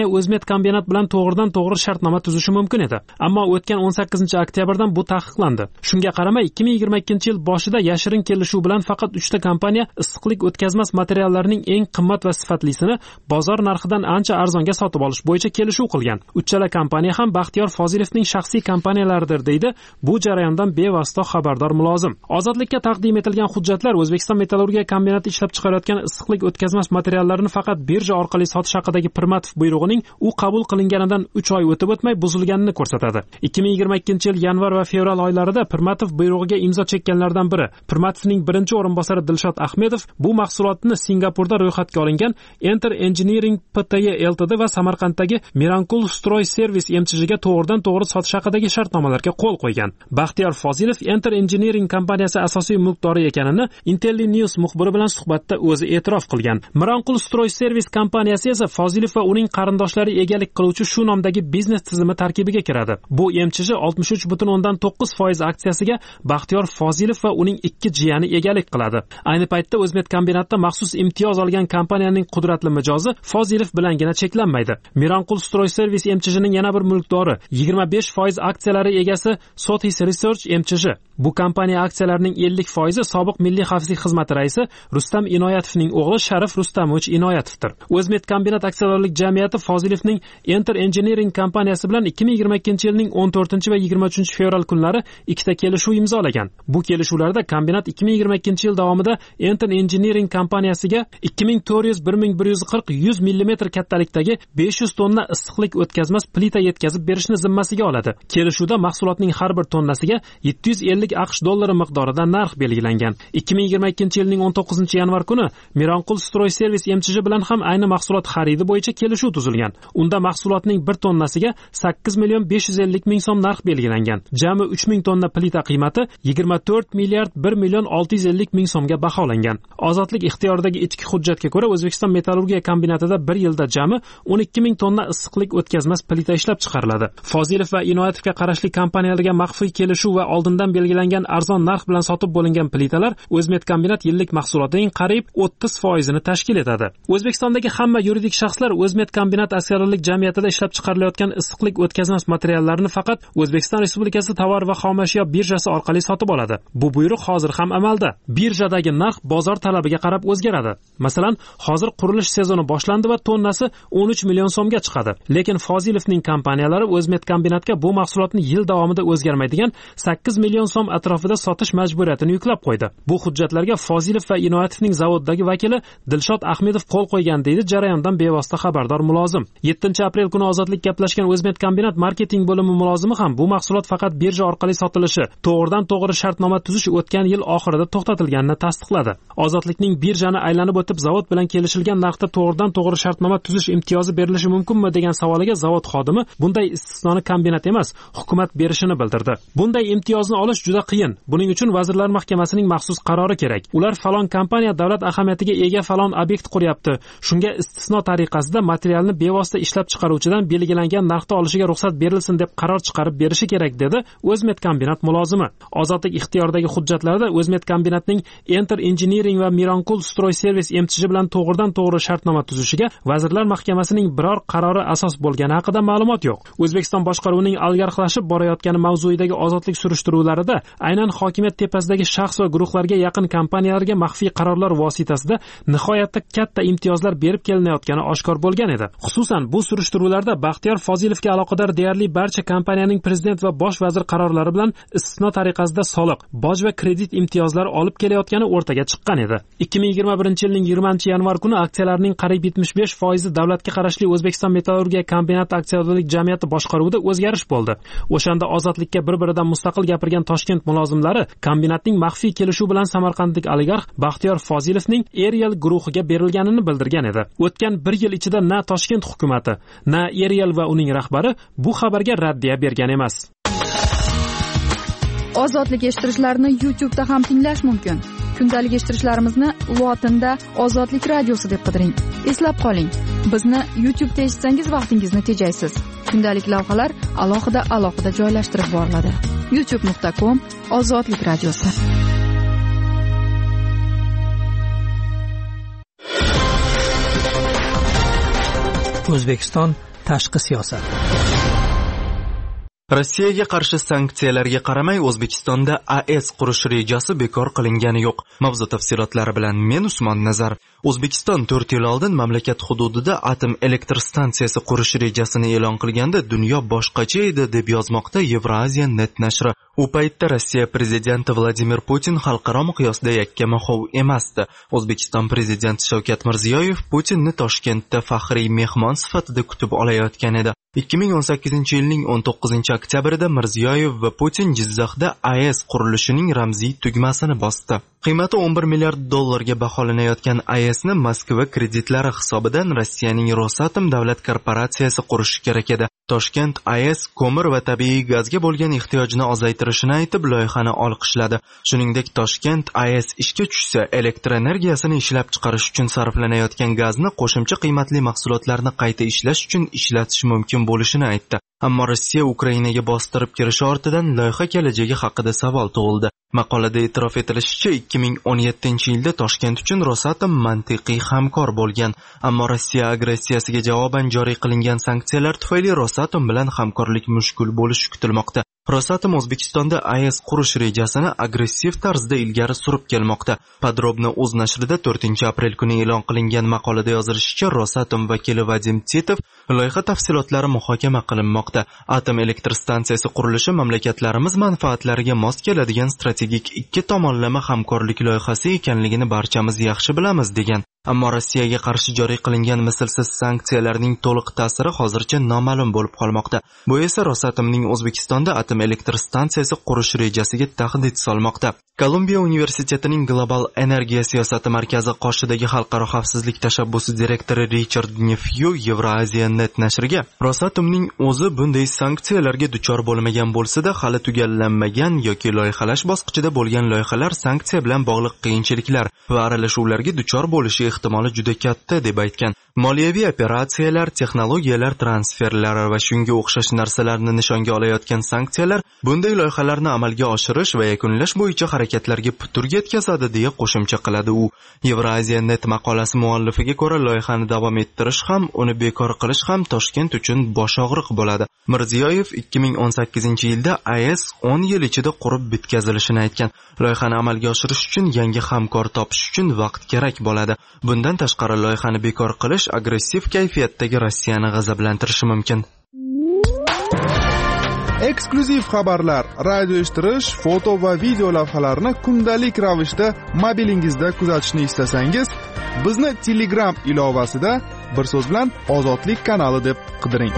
kompaniya O'zmet kombinat bilan to'g'ridan to'g'ri shartnoma tuzishi mumkin edi. Ammo o'tgan o'n sakkizinchi oktyabrdan bu taqiqlandi. Shunga qaramay ikki ming yigirma ikkinchi yil boshida yashirin kelishuv bilan faqat uchta kompaniya issiqlik o'tkazmas materiallarning eng qimmat va sifatlisini bozor narxidan ancha arzonga sotib olish bo'yicha kelishuv qilgan. Uchala kompaniya ham Baxtiyor Fozilovning shaxsiy kompaniyalaridir deydi bu jarayondan bevosita xabardor mulozim. Ozodlikka taqdim etilgan hujjatlar O'zbekiston metallurgiya kombinati ishlab chiqarayotgan issiqlik o'tkazmas materiallarini faqat birja orqali sotish haqidagi Pirmatov buyrug'ining u qabul qilinganidan uch oy o'tib o'tmay buzilganini ko'rsatadi. ikki ming yigirma ikkinchi yil yanvar va fevral oylarida Pirmatov buyrug'iga imzo chekkanlardan biri Pirmatovning birinchi o'rinbosari Dilshod Ahmedov bu mahsulotni Singapurda ro'yxatga olingan Enter Engineering P T Y Ltd va Samarqanddagi Mirankul Stroy Service M T J ga to'g'ridan to'g'ri sotish haqidagi shartnomalarga qo'l qo'ygan. Baxtiyor Fozilov Enter Engineering kompaniyasi asosiy mulkdori ekanini Intelli News muxbiri bilan suhbatda o'zi e'tirof qilgan. Mirankul Stroy Service kompaniyasi esa Fozilov va uning qarindoshlari egalik qiluvchi shu nomdagi biznes tizimi tarkibiga kiradi. Bu M T J oltmish uch butun o'ndan to'qqiz foiz aksiyasiga Baxtiyor Fozilov va uning ikki jiyani egalik qiladi. Ayni paytda O'zmet kombinatda maxsus imtiyoz olgan kompaniyaning qudratli mijozi Fozilov bilangina cheklanmaydi. Mirankul Stroy Service M T J'ning yana bir mulkdori yigirma besh foiz aksiyalari egasi Sothis Research M T J. Bu kompaniya aksiyalarining ellik foizi sobiq milliy xavfsizlik xizmati raisi Rustam Inoyatovning o'g'li Sharif Rustamovich Inoyatovdir. O'zmet kombinat aksiyadorlik jamiyati Fozilovning Enter Engineering kompaniyasi bilan ikki ming yigirma ikkinchi yilning o'n to'rtinchi va yigirma uchinchi fevral kunlari ikkita kelishuv imzolagan. Bu kelishuvlarda kombinat ikki ming yigirma ikkinchi yil davomida Enter Engineering kompaniyasiga ikki ming to'rt yuz bir ming bir yuz qirq yuz millimetr kattalikdagi besh yuz tonna issiqlik o'tkazmas plita yetkazib berishni zimmasiga oladi. Kelishuvda mahsulotning har bir tonnasiga yetti yuz ellik AQSh dollari miqdorida narx belgilangan. ikki ming yigirma ikkinchi yilning o'n to'qqizinchi yanvar kuni Mirankul Stroy Service M T J bilan ham ayni mahsulot xaridi bo'yicha kelishuv tuzilgan. Unda mahsulotning bir tonnasiga sakkiz million besh yuz ellik ming so'm narx belgilangan. Jami uch ming tonna plita qiymati yigirma to'rt milliard bir million olti yuz ellik ming so'mga baholangan. Ozodlik ixtiyoridagi ichki hujjatga ko'ra O'zbekiston metallurgiya kombinatida bir yilda jami o'n ikki ming tonna issiqlik o'tkazmas plita ishlab chiqariladi. Fozilov va Inoyatovga qarashli kompaniyalarga maxfiy kelishuv va oldindan belgilangan arzon narx bilan sotib bo'lingan plitalar O'zmet kombinat yillik mahsulotining qariyb o'ttiz foizini tashkil etadi. O'zbekistondagi hamma yuridik shaxslar O'zmet kombinat aksiyadorlik jamiyatida ishlab chiqarilayotgan issiqlik o'tkazmas materiallarni faqat O'zbekiston Respublikasi tovar va xomashyo birjasi orqali sotib oladi. Bu buyruq hozir ham amalda. Birjadagi narx bozor talabiga qarab o'zgaradi. Masalan, hozir qurilish sezoni boshlandi va tonnasi o'n uch million so'mga chiqadi. Lekin Fozilovning kompaniyalari O'zmet kombinatga bu mahsulotni yil davomida o'zgarmaydigan sakkiz million so'm atrofida sotish majburiyatini yuklab qo'ydi. Bu hujjatlarga Fozilov va Inoyatovning zavoddagi vakili Dilshod Ahmedov qo'l qo'ygan deydi jarayondan bevosita xabardor mulozim. yettinchi aprel kuni Ozodlik gaplashgan O'zmet kombinat marketing bo'limi mulozimi ham bu mahsulot faqat birja orqali sotilishi, to'g'ridan to'g'ri shartnoma tuzish o'tgan yil oxirida to'xtatilganini tasdiqladi. Ozodlikning birjani aylanib o'tib zavod bilan kelishilgan narxda to'g'ridan to'g'ri shartnoma tuzish imtiyozi berilishi mumkinmi degan savoliga zavod xodimi bunday istisnoni kombinat emas, hukumat berishini bildirdi. Bunday imtiyozni olish juda qiyin. Buning uchun Vazirlar Mahkamasining maxsus qarori kerak. Ular falon kompaniya davlat ahamiyatiga ega falon obyekt quryapti. Shunga istisno tariqasida materialni bevosita ishlab chiqaruvchidan belgilangan narxda olishiga ruxsat berilsin deb qaror chiqarib berishi kerak dedi O'zmet kombinat mulozimi. Ozodlik ixtiyoridagi hujjatlarda O'zmet kombinatning Enter Engineering va Mirankul Stroy Service M T J bilan to'g'ridan to'g'ri shartnoma tuzishiga Vazirlar Mahkamasining biror qarori asos bo'lgani haqida ma'lumot yo'q. O'zbekiston boshqaruvining oligarxlashib borayotgani mavzuidagi ozodlik surishtiruvlarida aynan hokimiyat tepasidagi shaxs va guruhlarga yaqin kompaniyalarga maxfiy qarorlar vositasida nihoyatda katta imtiyozlar berib kelinayotgani oshkor bo'lgan edi. Xususan bu surishtiruvlarda Baxtiyor Fozilovga aloqador deyarli barcha kompaniyaning prezident va bosh vazir qarorlari bilan istisno tariqasida soliq, boj va kredit imtiyozlari olib kelayotgani o'rtaga chiqqan edi. ikki ming yigirma birinchi yilning yigirmanchi yanvar kuni aksiyalarning qariyb yetmish besh foizi davlatga qarashli O'zbekiston metallurgiya kombinati aksiyadorlik jamiyati boshqaruvida o'zgarish bo'ldi. O'shanda ozodlikka bir-biridan mustaqil gapirgan Toshkent mulozimlari kombinatning maxfiy kelishuv bilan samarqandlik oligarx Baxtiyor Fozilovning Erial guruhiga berilganini bildirgan edi. O'tgan bir yil ichida na Toshkent hukumati, na Erial va uning rahbari bu xabarga raddiya bergan emas. Ozodlik eshittirishlarni YouTube da ham tinglash mumkin. Kundalik eshittirishlarimizni lotinda Ozodlik radiosi deb qidiring. Eslab qoling, bizni YouTube da eshitsangiz vaqtingizni tejaysiz. Kundalik lavhalar alohida alohida joylashtirib boriladi. youtube nuqta com Ozodlik radiosi. O'zbekiston tashqi siyosat. Rossiyaga qarshi sanksiyalarga qaramay O'zbekistonda A E S qurish rejasi bekor qilingani yo'q. Mavzu tafsilotlari bilan men Usmon Nazar. O'zbekiston to'rt yil oldin mamlakat hududida atom elektr stansiyasi qurish rejasini e'lon qilganda dunyo boshqacha edi deb yozmoqda Евразия net nashri. U paytda Rossiya prezidenti Vladimir Putin xalqaro miqyosda yakka-mahov emasdi. O'zbekiston prezidenti Shavkat Mirziyoyev Putinni Toshkentda faxriy mehmon sifatida kutib olayotgan edi. ikki ming o'n sakkizinchi yilning o'n to'qqizinchi oktyabrida Mirziyoyev va Putin Jizzaxda A E S qurilishining ramziy tugmasini bosdi. Qiymati o'n bir milliard dollarga baholanayotgan A E S'ni Moskva kreditlari hisobidan Rossiyaning Rosatom davlat korporatsiyasi qurishi kerak edi. Toshkent A E S ko'mir va tabiiy gazga bo'lgan ehtiyojni ozaytirishini aytib loyihani olqishladi. Shuningdek, Toshkent A E S ishga tushsa, elektr energiyasini ishlab chiqarish uchun sarflanayotgan gazni qo'shimcha qiymatli mahsulotlarni qayta ishlash uchun ishlatish mumkin bo'lishini aytdi. Ammo Rossiya Ukrainaga bostirib kirishi ortidan loyiha kelajagi haqida savol tug'ildi. Maqolada e'tirof etilishicha, ikki ming o'n yettinchi yilda Toshkent uchun Rosatom mantiqiy hamkor bo'lgan, ammo Rossiya agressiyasiga javoban joriy qilingan sanksiyalar tufayli Rosatom bilan hamkorlik mushkul bo'lishi kutilmoqda. Rosatom O'zbekistonda A E S qurish rejasini agressiv tarzda ilgari surib kelmoqda. Podrobno o'z nashrida to'rtinchi aprel kuni e'lon qilingan maqolada yozilishicha, Rosatom vakili Vadim Titov loyiha tafsilotlari muhokama qilinmoqda. Atom elektr stansiyasi qurilishi mamlakatlarimiz manfaatlariga mos keladigan strategik ikki tomonlama hamkorlik loyihasi ekanligini barchamiz yaxshi bilamiz degan. Ammo Rossiyaga qarshi joriy qilingan mislsiz sanksiyalarning to'liq ta'siri hozircha noma'lum bo'lib qolmoqda. Bu esa Rosatomning O'zbekistonda atom elektr stansiyasi qurish rejasiga tahdid solmoqda. Kolumbiya universitetining Global energiya siyosati markazi qoshidagi xalqaro xavfsizlik tashabbusi direktori Richard Nefyu Евразия net nashriga Rosatomning o'zi bunday sanksiyalarga duchor bo'lmagan bo'lsa-da, hali tugallanmagan yoki loyihalash bosqichida bo'lgan loyihalar sanksiya bilan bog'liq qiyinchiliklar va aralashuvlarga duchor bo'lishi ehtimoli juda katta deb aytgan. Moliyaviy operatsiyalar, texnologiyalar transferlari va shunga o'xshash narsalarni nishonga olayotgan sanksiyalar bunday loyihalarni amalga oshirish va yakunlash bo'yicha harakatlarga putur yetkazadi deya qo'shimcha qiladi u. Евразия net maqolasi muallifiga ko'ra, loyihani davom ettirish ham, uni bekor qilish ham Toshkent uchun bosh og'riq bo'ladi. Mirziyoyev ikki ming o'n sakkizinchi yilda A E S o'n yil ichida qurib bitkazilishini aytgan. Loyihani amalga oshirish uchun yangi hamkor topish uchun vaqt kerak bo'ladi. Bundan tashqari loyihani bekor qilish agressiv kayfiyatdagi Rossiyani g'azablantirishi mumkin. Eksklyuziv xabarlar, radio eshittirish, foto va video lavhalarni kundalik ravishda mobilingizda kuzatishni istasangiz, bizni Telegram ilovasida bir so'z bilan Ozodlik kanali deb qidiring.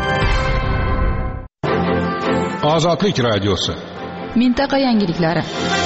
Ozodlik radiosi. Mintaqa yangiliklari.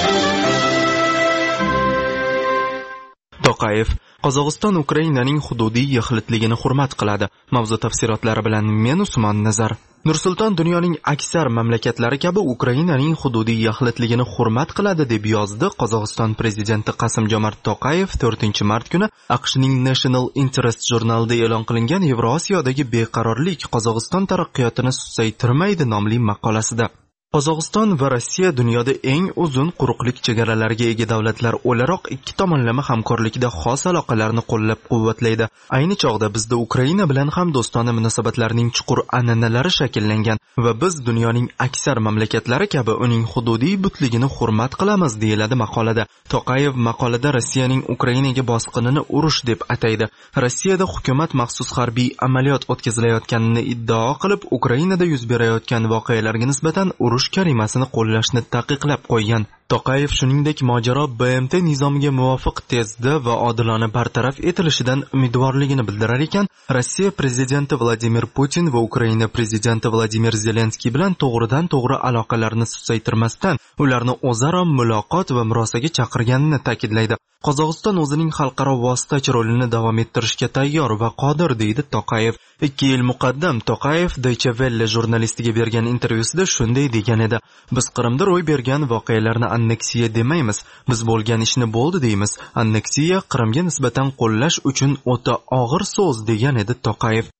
Toqayev Qozog'iston Ukrainaning hududiy yaxlitligini hurmat qiladi. Mavzu tafsilotlari bilan men Usmon Nazar. Nursulton dunyoning aksar mamlakatlari kabi Ukrainaning hududiy yaxlitligini hurmat qiladi deb yozdi Qozog'iston prezidenti Qasim-Jomart Toqayev to'rtinchi mart kuni AQShning National Interest jurnalida e'lon qilingan Yevrosiyodagi beqarorlik Qozog'iston taraqqiyotini susaytirmaydi nomli maqolasida. Qozog'iston va Rossiya dunyoda eng uzun quruqlik chegaralariga ega davlatlar o'laroq ikki tomonlama hamkorlikda xos aloqalarni qo'llab-quvvatlaydi. Ayni chog'da bizda Ukraina bilan ham do'stona munosabatlarning chuqur an'analari shakllangan va biz dunyoning aksar mamlakatlari kabi uning hududiy butligini hurmat qilamiz, deyiladi maqolada. Toqayev maqolada Rossiyaning Ukrainaga bosqinini urush deb ataydi. Rossiyada hukumat maxsus harbiy amaliyot o'tkazilayotganini iddao qilib, Ukrainada yuz berayotgan voqealarga nisbatan urush karimasini qo'llashni taqiqlab qo'ygan. Toqayev shuningdek mojaro B M T nizomiga muvofiq tezda va odilona bartaraf etilishidan umidvorligini bildirar ekan, Rossiya prezidenti Vladimir Putin va Ukraina prezidenti Vladimir Zelenskiy bilan to'g'ridan to'g'ri aloqalarni susaytirmasdan ularni o'zaro muloqot va murosaga chaqirganini ta'kidlaydi. Qozog'iston o'zining xalqaro vositachi rolini davom ettirishga tayyor va qodir, deydi Toqayev. ikki yil muqaddam Toqayev Deutsche Welle jurnalistiga bergan intervyusida shunday degan edi: "Biz Qrimda ro'y bergan voqealarni anneksiya demaymiz, biz bo'lgan ishni bo'ldi deymiz. Anneksiya Qrimga nisbatan qo'llash uchun o'ta og'ir so'z", degan edi Toqayev.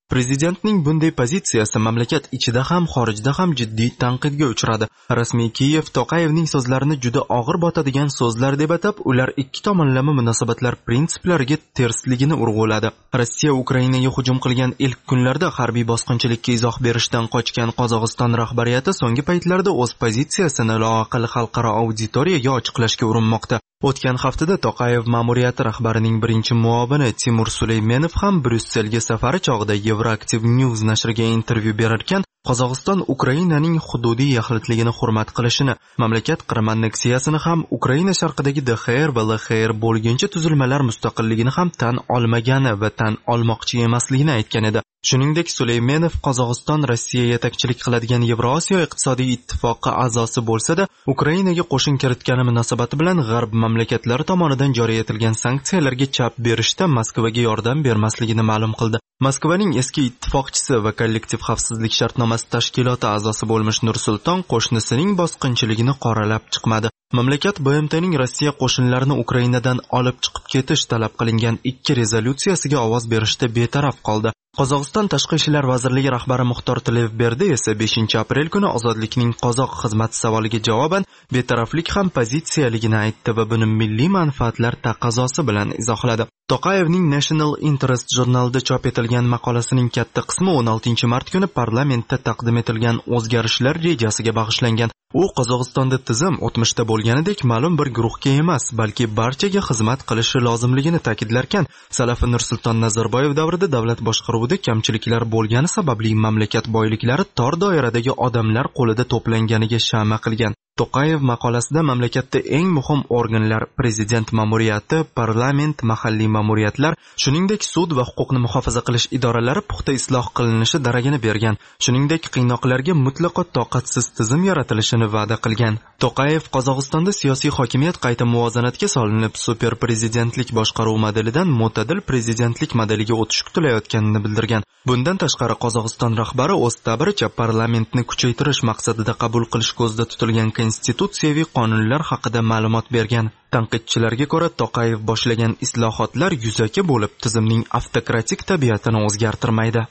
Prezidentning bunday pozitsiyasi mamlakat ichida ham xorijda ham jiddiy tanqidga uchradi. Rasmiy Kiyev Toqayevning so'zlarini juda og'ir botadigan so'zlar deb atab, ular ikki tomonlama munosabatlar prinsiplariga tersligini urg'uladi. Rossiya Ukrainaga hujum qilgan ilk kunlarda harbiy bosqinchilikka izoh berishdan qochgan Qozog'iston rahbariyati so'nggi paytlarda o'z pozitsiyasini loaqal xalqaro auditoriyaga ochiqlashga urinmoqda. O'tgan haftada Toqayev ma'muriyati rahbarining birinchi muavini Timur Suleymenov ham Bryusselga safari chog'ida Euroactiv News nashriga intervyu berarkan, Qozog'iston Ukrainaning hududiy yaxlitligini hurmat qilishini, mamlakat Qrim anneksiyasini ham Ukraina sharqidagi D X R va L X R bo'lgancha tuzilmalar mustaqilligini ham tan olmagani va tan olmoqchi emasligini aytgan edi. Shuningdek, Suleymenov Qozog'iston Rossiya yetakchilik qiladigan Yevrosiyo iqtisodiy ittifoqi a'zosi bo'lsa-da, Ukrainaga qo'shin kiritgani munosabati bilan G'arb mamlakatlari tomonidan joriy etilgan sanksiyalarga chap berishda Moskvaga yordam bermasligini ma'lum qildi. Moskvaning eski ittifoqchisi va kollektiv xavfsizlik shartnomasi tashkiloti a'zosi bo'lmish Nur-Sulton qo'shnisining bosqinchiligini qoralab chiqmadi. Mamlakat B M T'ning Rossiya qo'shinlarini Ukrainadan olib chiqib ketish talab qilingan ikki rezolyutsiyasiga ovoz berishda betaraf qoldi. Qozog'iston Tashqi ishlar vazirligi rahbari Muxtor Tilevberdi esa beshinchi aprel kuni Ozodlikning qozoq xizmati savoliga javoban betaraflik ham pozitsiyaligini aytdi va buni milliy manfaatlar taqozosi bilan izohladi. Toqayevning National Interest jurnalida chop etilgan maqolasining katta qismi o'n oltinchi mart kuni parlamentda taqdim etilgan o'zgarishlar rejasiga bag'ishlangan. U Qozog'istonda tizim o'tmishda bo'lganidek ma'lum bir guruhga emas, balki barchaga xizmat qilishi lozimligini ta'kidlarkan, Salafi Nursulton Nazarboyev davrida davlat boshqaruvida kamchiliklar bo'lgani sababli mamlakat boyliklari tor doiradagi odamlar qo'lida to'planganiga shama qilgan. Toqayev maqolasida mamlakatda eng muhim organlar prezident ma'muriyati, parlament, mahalliy ma'muriyatlar, shuningdek sud va huquqni muhofaza qilish idoralari puxta isloh qilinishi daragini bergan. Shuningdek qiynoqlarga mutlaqo toqatsiz tizim yaratilishini va'da qilgan. Toqayev Qozog'istonda siyosiy hokimiyat qayta muvozanatga solinib, super prezidentlik boshqaruv modelidan mo'tadil prezidentlik modeliga o'tish kutilayotganini bildirgan. Bundan tashqari Qozog'iston rahbari o'z ta'biricha parlamentni kuchaytirish maqsadida qabul qilish ko'zda tutilgan konstitutsiyaviy qonunlar haqida ma'lumot bergan. Tanqidchilarga ko'ra, Toqayev boshlagan islohotlar yuzaki bo'lib, tizimning avtokratik tabiatini o'zgartirmaydi.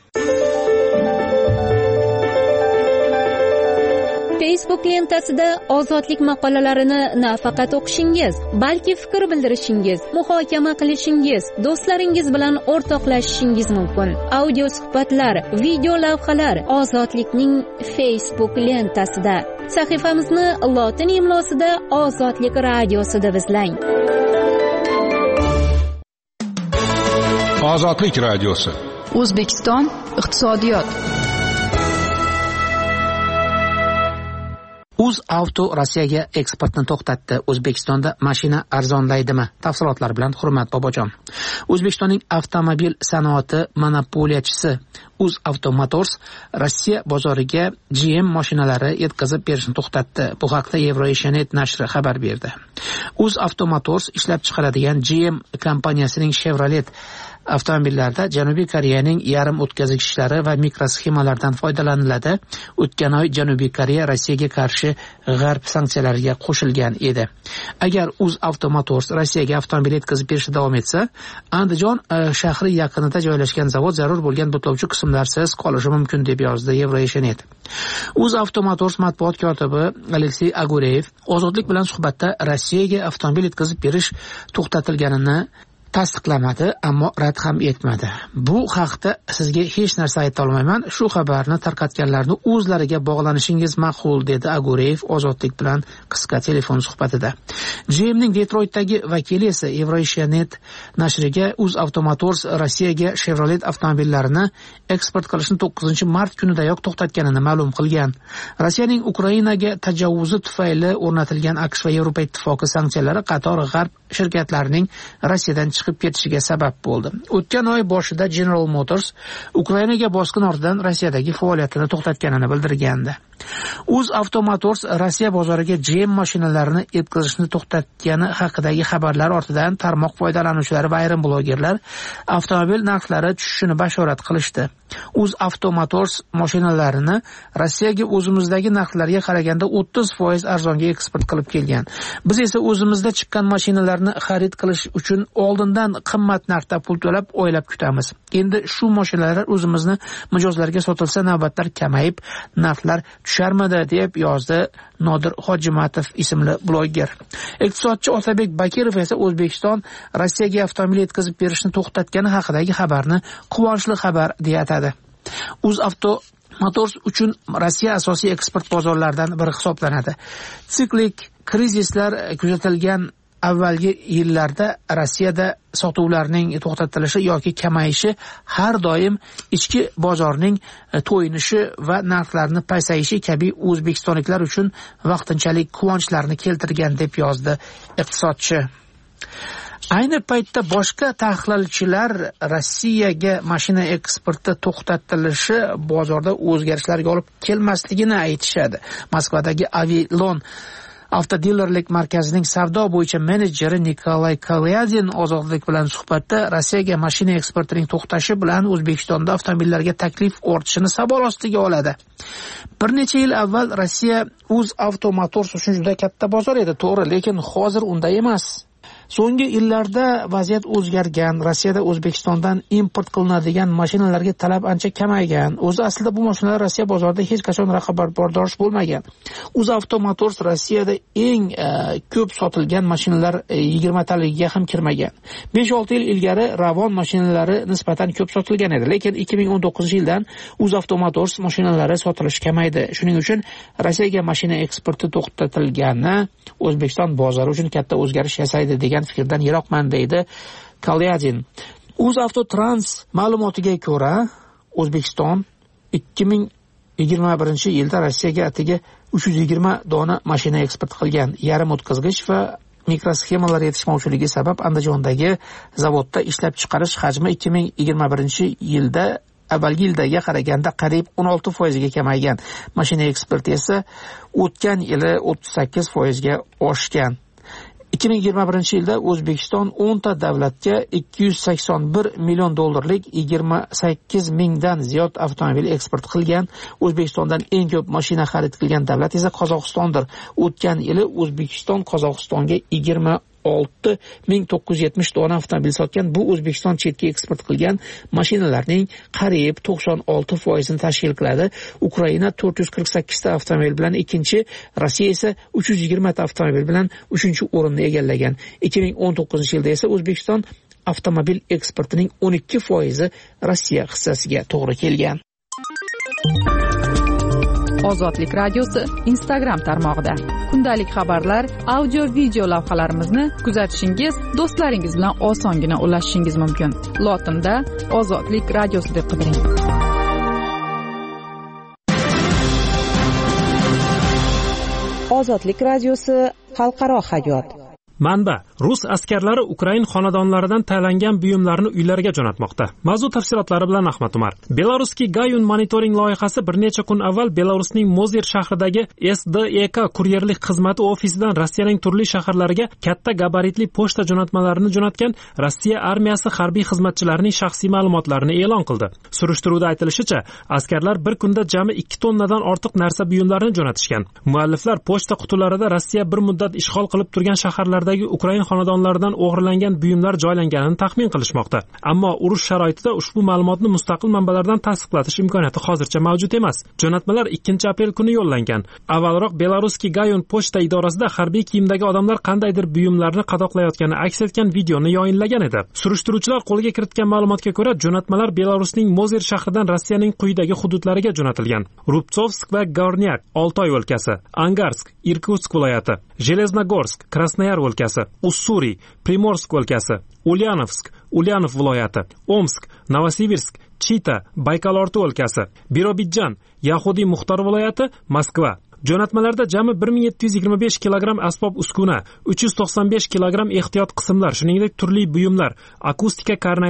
Facebook lentasida ozodlik maqolalarini nafaqat o'qishingiz, balki fikr bildirishingiz, muhokama qilishingiz, do'stlaringiz bilan o'rtoqlashishingiz mumkin. Audio suhbatlar, video lavhalar ozodlikning Facebook lentasida. Sahifamizni lotin imlosida Ozodlik radiosi deb izlang. Ozodlik radiosi. O'zbekiston iqtisodiyot. UzAuto Rossiyaga eksportni to'xtatdi. O'zbekistonda mashina arzonlaydimi? Tafsilotlar bilan Hurmat Bobojon. O'zbekistonning avtomobil sanoati monopoliyachisi UzAuto Motors Rossiya bozoriga G M mashinalari yetkazib berishni to'xtatdi. Bu haqda Euronews nashri xabar berdi. UzAuto Motors ishlab chiqaradigan G M kompaniyasining Chevrolet avtomobillarda Janubiy Koreyaning yarim o'tkazgichlari va mikrosxemalardan foydalaniladi. O'tgan oy Janubiy Koreya Rossiyaga qarshi g'arb sanksiyalariga qo'shilgan edi. Agar UzAuto Motors Rossiyaga avtomobil yetkazib berishda davom etsa, Andijon shahri yaqinida joylashgan zavod zarur bo'lgan butlovchi qismlarsiz qolishi mumkin deb yozdi Euronews. UzAuto Motors matbuot kotibi Aleksey Agureyev ozodlik bilan suhbatda Rossiyaga avtomobil yetkazib berish to'xtatilganini tasdiqlamadi, ammo rad ham etmadi. Bu haqda sizga hech narsa ayta olmayman. Shu xabarni tarqatganlarni o'zlariga bog'lanishingiz ma'qul, dedi Agureyev ozodlik bilan qisqa telefon suhbatida. G M'ning Detroitdagi vakili esa Euronews nashriga UzAuto Motors Rossiyaga Chevrolet avtomobillarini eksport qilishni to'qqizinchi mart kunidayoq to'xtatganini ma'lum qilgan. Rossiyaning Ukrainaga tajovuzi tufayli o'rnatilgan AQSh va Yevropa ittifoqi sanksiyalari qator g'arb shirkatlarining Rossiyadan chiqib ketishiga sabab bo'ldi. O'tgan oy boshida General Motors Ukrainaga bosqin ortidan Rossiyadagi faoliyatini to'xtatganini bildirgandi. UzAuto Motors Rossiya bozoriga G M mashinalarini yetkazishni to'xtatgani haqidagi xabarlar ortidan tarmoq foydalanuvchilari va ayrim blogerlar avtomobil narxlari tushishini bashorat qilishdi. UzAuto Motors mashinalarini Rossiyaga o'zimizdagi narxlarga qaraganda o'ttiz foiz arzonga eksport qilib kelgan. Biz esa o'zimizda chiqqan mashinalarni xarid qilish uchun oldindan qimmat narxda pul to'lab oylab kutamiz. Endi shu mashinalar o'zimizni mijozlarga sotilsa navbatlar kamayib, narxlar tusharmidi deb yozdi Nodir Hojimatov ismli bloger. Iqtisodchi Otabek Bakirov esa O'zbekiston Rossiyaga avtomobil yetkazib berishni to'xtatgani haqidagi xabarni quvonchli xabar deya atadi. UzAuto Motors uchun Rossiya asosiy eksport bozorlaridan biri hisoblanadi. Siklik krizislar kuzatilgan avvalgi yillarda Rossiyada sotuvlarning to'xtatilishi yoki kamayishi har doim ichki bozorning to'yinishi va narxlarning pasayishi kabi o'zbekistonliklar uchun vaqtinchalik quvonchlarni keltirgan deb yozdi iqtisodchi. Ayni paytda boshqa tahlilchilar Rossiyaga mashina eksporti to'xtatilishi bozorda o'zgarishlarga olib kelmasligini aytishadi. Moskvadagi Avilon avtodilerlik markazining savdo bo'yicha menejeri Nikolay Kalyadin Ozodlik bilan suhbatda Rossiyaga mashina eksportining to'xtashi bilan O'zbekistonda avtomobillarga taklif ortishini savol ostiga oladi. Bir necha yil avval Rossiya UzAuto Motors uchun juda katta bozor edi, to'g'ri, lekin hozir unday emas. So'nggi yillarda vaziyat o'zgargan. Rossiyada O'zbekistondan import qilinadigan mashinalarga talab ancha kamaygan. O'zi aslida bu mashinalar Rossiya bozorida hech qachon raqobatbardosh bo'lmagan. UzAuto Motors Rossiyada eng e, ko'p sotilgan mashinalar yigirma taligiga ham kirmagan. besh olti yil ilgari Ravon mashinalari nisbatan ko'p sotilgan edi, lekin ikki ming o'n to'qqizinchi yildan UzAuto Motors mashinalari sotilishi kamaydi. Shuning uchun Rossiyaga mashina eksporti to'xtatilgani O'zbekiston bozori uchun katta o'zgarish yasaydi degan fikrdan yiroqman deydi Kalyadin. UzAuto Trans ma'lumotiga ko'ra, O'zbekiston ikki ming yigirma birinchi yilda Rossiyaga atiga uch yuz yigirma dona mashina eksport qilgan. Yarim o'tkazgich va mikrosxemalar yetishmovchiligi sabab Andijondagi zavodda ishlab chiqarish hajmi ikki ming yigirma birinchi yilda avvalgi yildaga qaraganda qariyb o'n olti foizga kamaygan. Mashina eksporti esa o'tgan yili o'ttiz sakkiz foizga oshgan. ikki ming yigirma birinchi yilda O'zbekiston o'nta davlatga ikki yuz sakson bir million dollarlik yigirma sakkiz mingdan ziyod avtomobil eksport qilgan. O'zbekistondan eng ko'p mashina xarid qilgan davlat esa Qozog'istondir. O'tgan yili O'zbekiston Qozog'istonga yigirma olti ming to'qqiz yuz yetmish dona avtomobil sotgan. Bu O'zbekiston chetga eksport qilgan mashinalarning qariyb to'qson olti foizini tashkil qiladi. Ukraina to'rt yuz qirq sakkiz ta avtomobil bilan ikkinchi, Rossiya esa uch yuz yigirma ta avtomobil bilan uchinchi o'rinni egallagan. ikki ming o'n to'qqizinchi yilda esa O'zbekiston avtomobil eksportining o'n ikki foizi Rossiya hissasiga to'g'ri kelgan. Ozodlik radiosi Instagram tarmog'ida kundalik xabarlar, audio video lavhalarimizni kuzatishingiz, do'stlaringiz bilan osongina ulashishingiz mumkin. Lotinda Ozodlik radiosi deb qidiring. Ozodlik radiosi xalqaro hayot. Manba: Rus askarlari Ukrain xonadonlaridan tayyorlangan buyumlarni uylariga jo'natmoqda. Mavzu tafsilotlari bilan Ahmad Umar. Belarusski Gayun monitoring loyihasi bir necha kun avval Belarusning Mozir shahridagi S D E K kuryerlik xizmati ofisidan Rossiyaning turli shaharlariga katta gabaritli pochta jo'natmalarini jo'natgan Rossiya armiyasi harbiy xizmatchilarining shaxsiy ma'lumotlarini e'lon qildi. Surishtiruvda aytilishicha, askarlar bir kunda jami ikki tonnadan ortiq narsa buyumlarini jo'natishgan. Mualliflar pochta qutilarida Rossiya bir muddat ishg'ol qilib turgan shaharlarda Ukrain xonadonlaridan o'g'irlangan buyumlar joylanganini taxmin qilishmoqda. Ammo urush sharoitida ushbu ma'lumotni mustaqil manbalardan tasdiqlatish imkoniyati hozircha mavjud emas. Jo'natmalar ikkinchi aprel kuni yo'llangan. Avvalroq Belarusski Gayun pochta idorasida harbiy kiyimdagi odamlar qandaydir buyumlarni qadoqlayotgani aks etgan videoni yoyinlagan edi. Surishtiruvchilar qo'lga kiritgan ma'lumotga ko'ra, jo'natmalar Belarusning Mozir shahridan Rossiyaning quyidagi hududlariga jo'natilgan: Rubtsovsk va Gornyak, Oltoy o'lkasi, Angarsk, Irkutsk viloyati, Железногорск, Krasnoyar o'lkasi, Ussuriy, Primorsk o'lkasi, Ulyanovsk, Ulyanov viloyati, Omsk, Novosibirsk, Chita, Baykalorti o'lkasi, Birobidjan, Yahudiy Muxtor viloyati, Moskva. Jo'natmalarda jami bir ming yetti yuz yigirma besh kilogramm asbob uskuna, uch yuz to'qson besh kilogramm ehtiyot qismlar, shuningdek turli buyumlar, akustika karnaylari,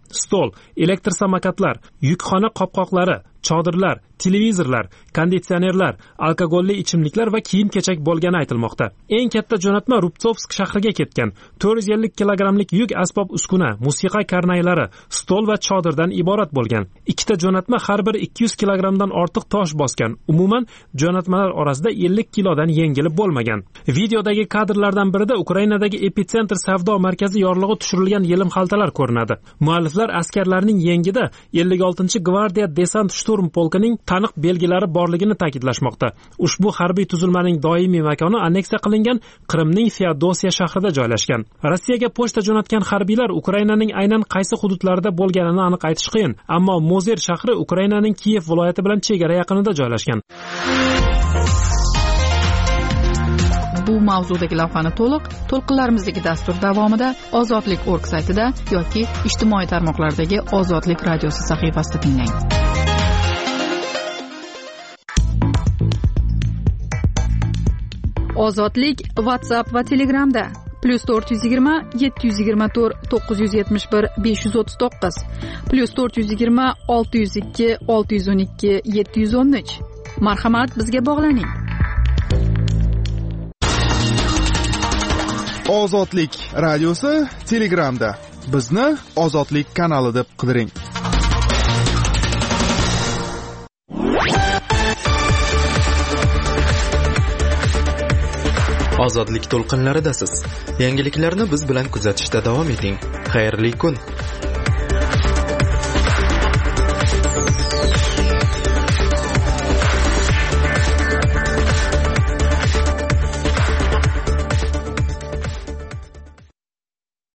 stol, elektr samokatlar, yukxona qopqoqlari, chodirlar, televizorlar, konditsionerlar, alkogolli ichimliklar va kiyim-kechak bo'lgani aytilmoqda. Eng katta jo'natma Rubtsovsk shahriga ketgan. to'rt yuz ellik kilogrammlik yuk asbob uskuna, musiqa karnaylari, stol va chodirdan iborat bo'lgan. Ikkita jo'natma har biri ikki yuz kilogrammdan ortiq tosh bosgan. Umuman jo'natmalar orasida ellik kilodan yengili bo'lmagan. Videodagi kadrlardan birida Ukrainadagi epitsentr savdo markazi yorlig'i tushirilgan yelim xaltalar ko'rinadi. Mualliflar askarlarning yengida ellik oltinchi gvardiya desant shturm polkining taniq belgilari borligini ta'kidlashmoqda. Ushbu harbiy tuzilmaning doimiy makoni anneksiya qilingan Qrimning Feodosiya shahrida joylashgan. Rossiyaga pochta jo'natgan harbiylar Ukrainaning aynan qaysi hududlarida bo'lganini aniq aytish qiyin, ammo Mozer shahri Ukrainaning Kiyev viloyati bilan chegara yaqinida joylashgan. Bu mavzudagi lavhani to'liq to'lqinlarimizdagi dastur davomida ozodlik nokta org saytida yoki ijtimoiy tarmoqlardagi Ozodlik radiosi sahifasida tinglang. Ozodlik WhatsApp va Telegramda plus to'rt yuz yigirma yetti yuz yigirma to'rt to'qqiz yuz yetmish bir besh yuz o'ttiz to'qqiz plus to'rt yuz yigirma olti yuz ikki olti yuz o'n ikki yetti yuz o'n uch. Marhamat, bizga bog'laning. Ozodlik radiosi Telegramda. Bizni Ozodlik kanali deb qidiring. Ozodlik to'lqinlaridasiz. Yangiliklarni biz bilan kuzatishda davom eting. Xayrli kun.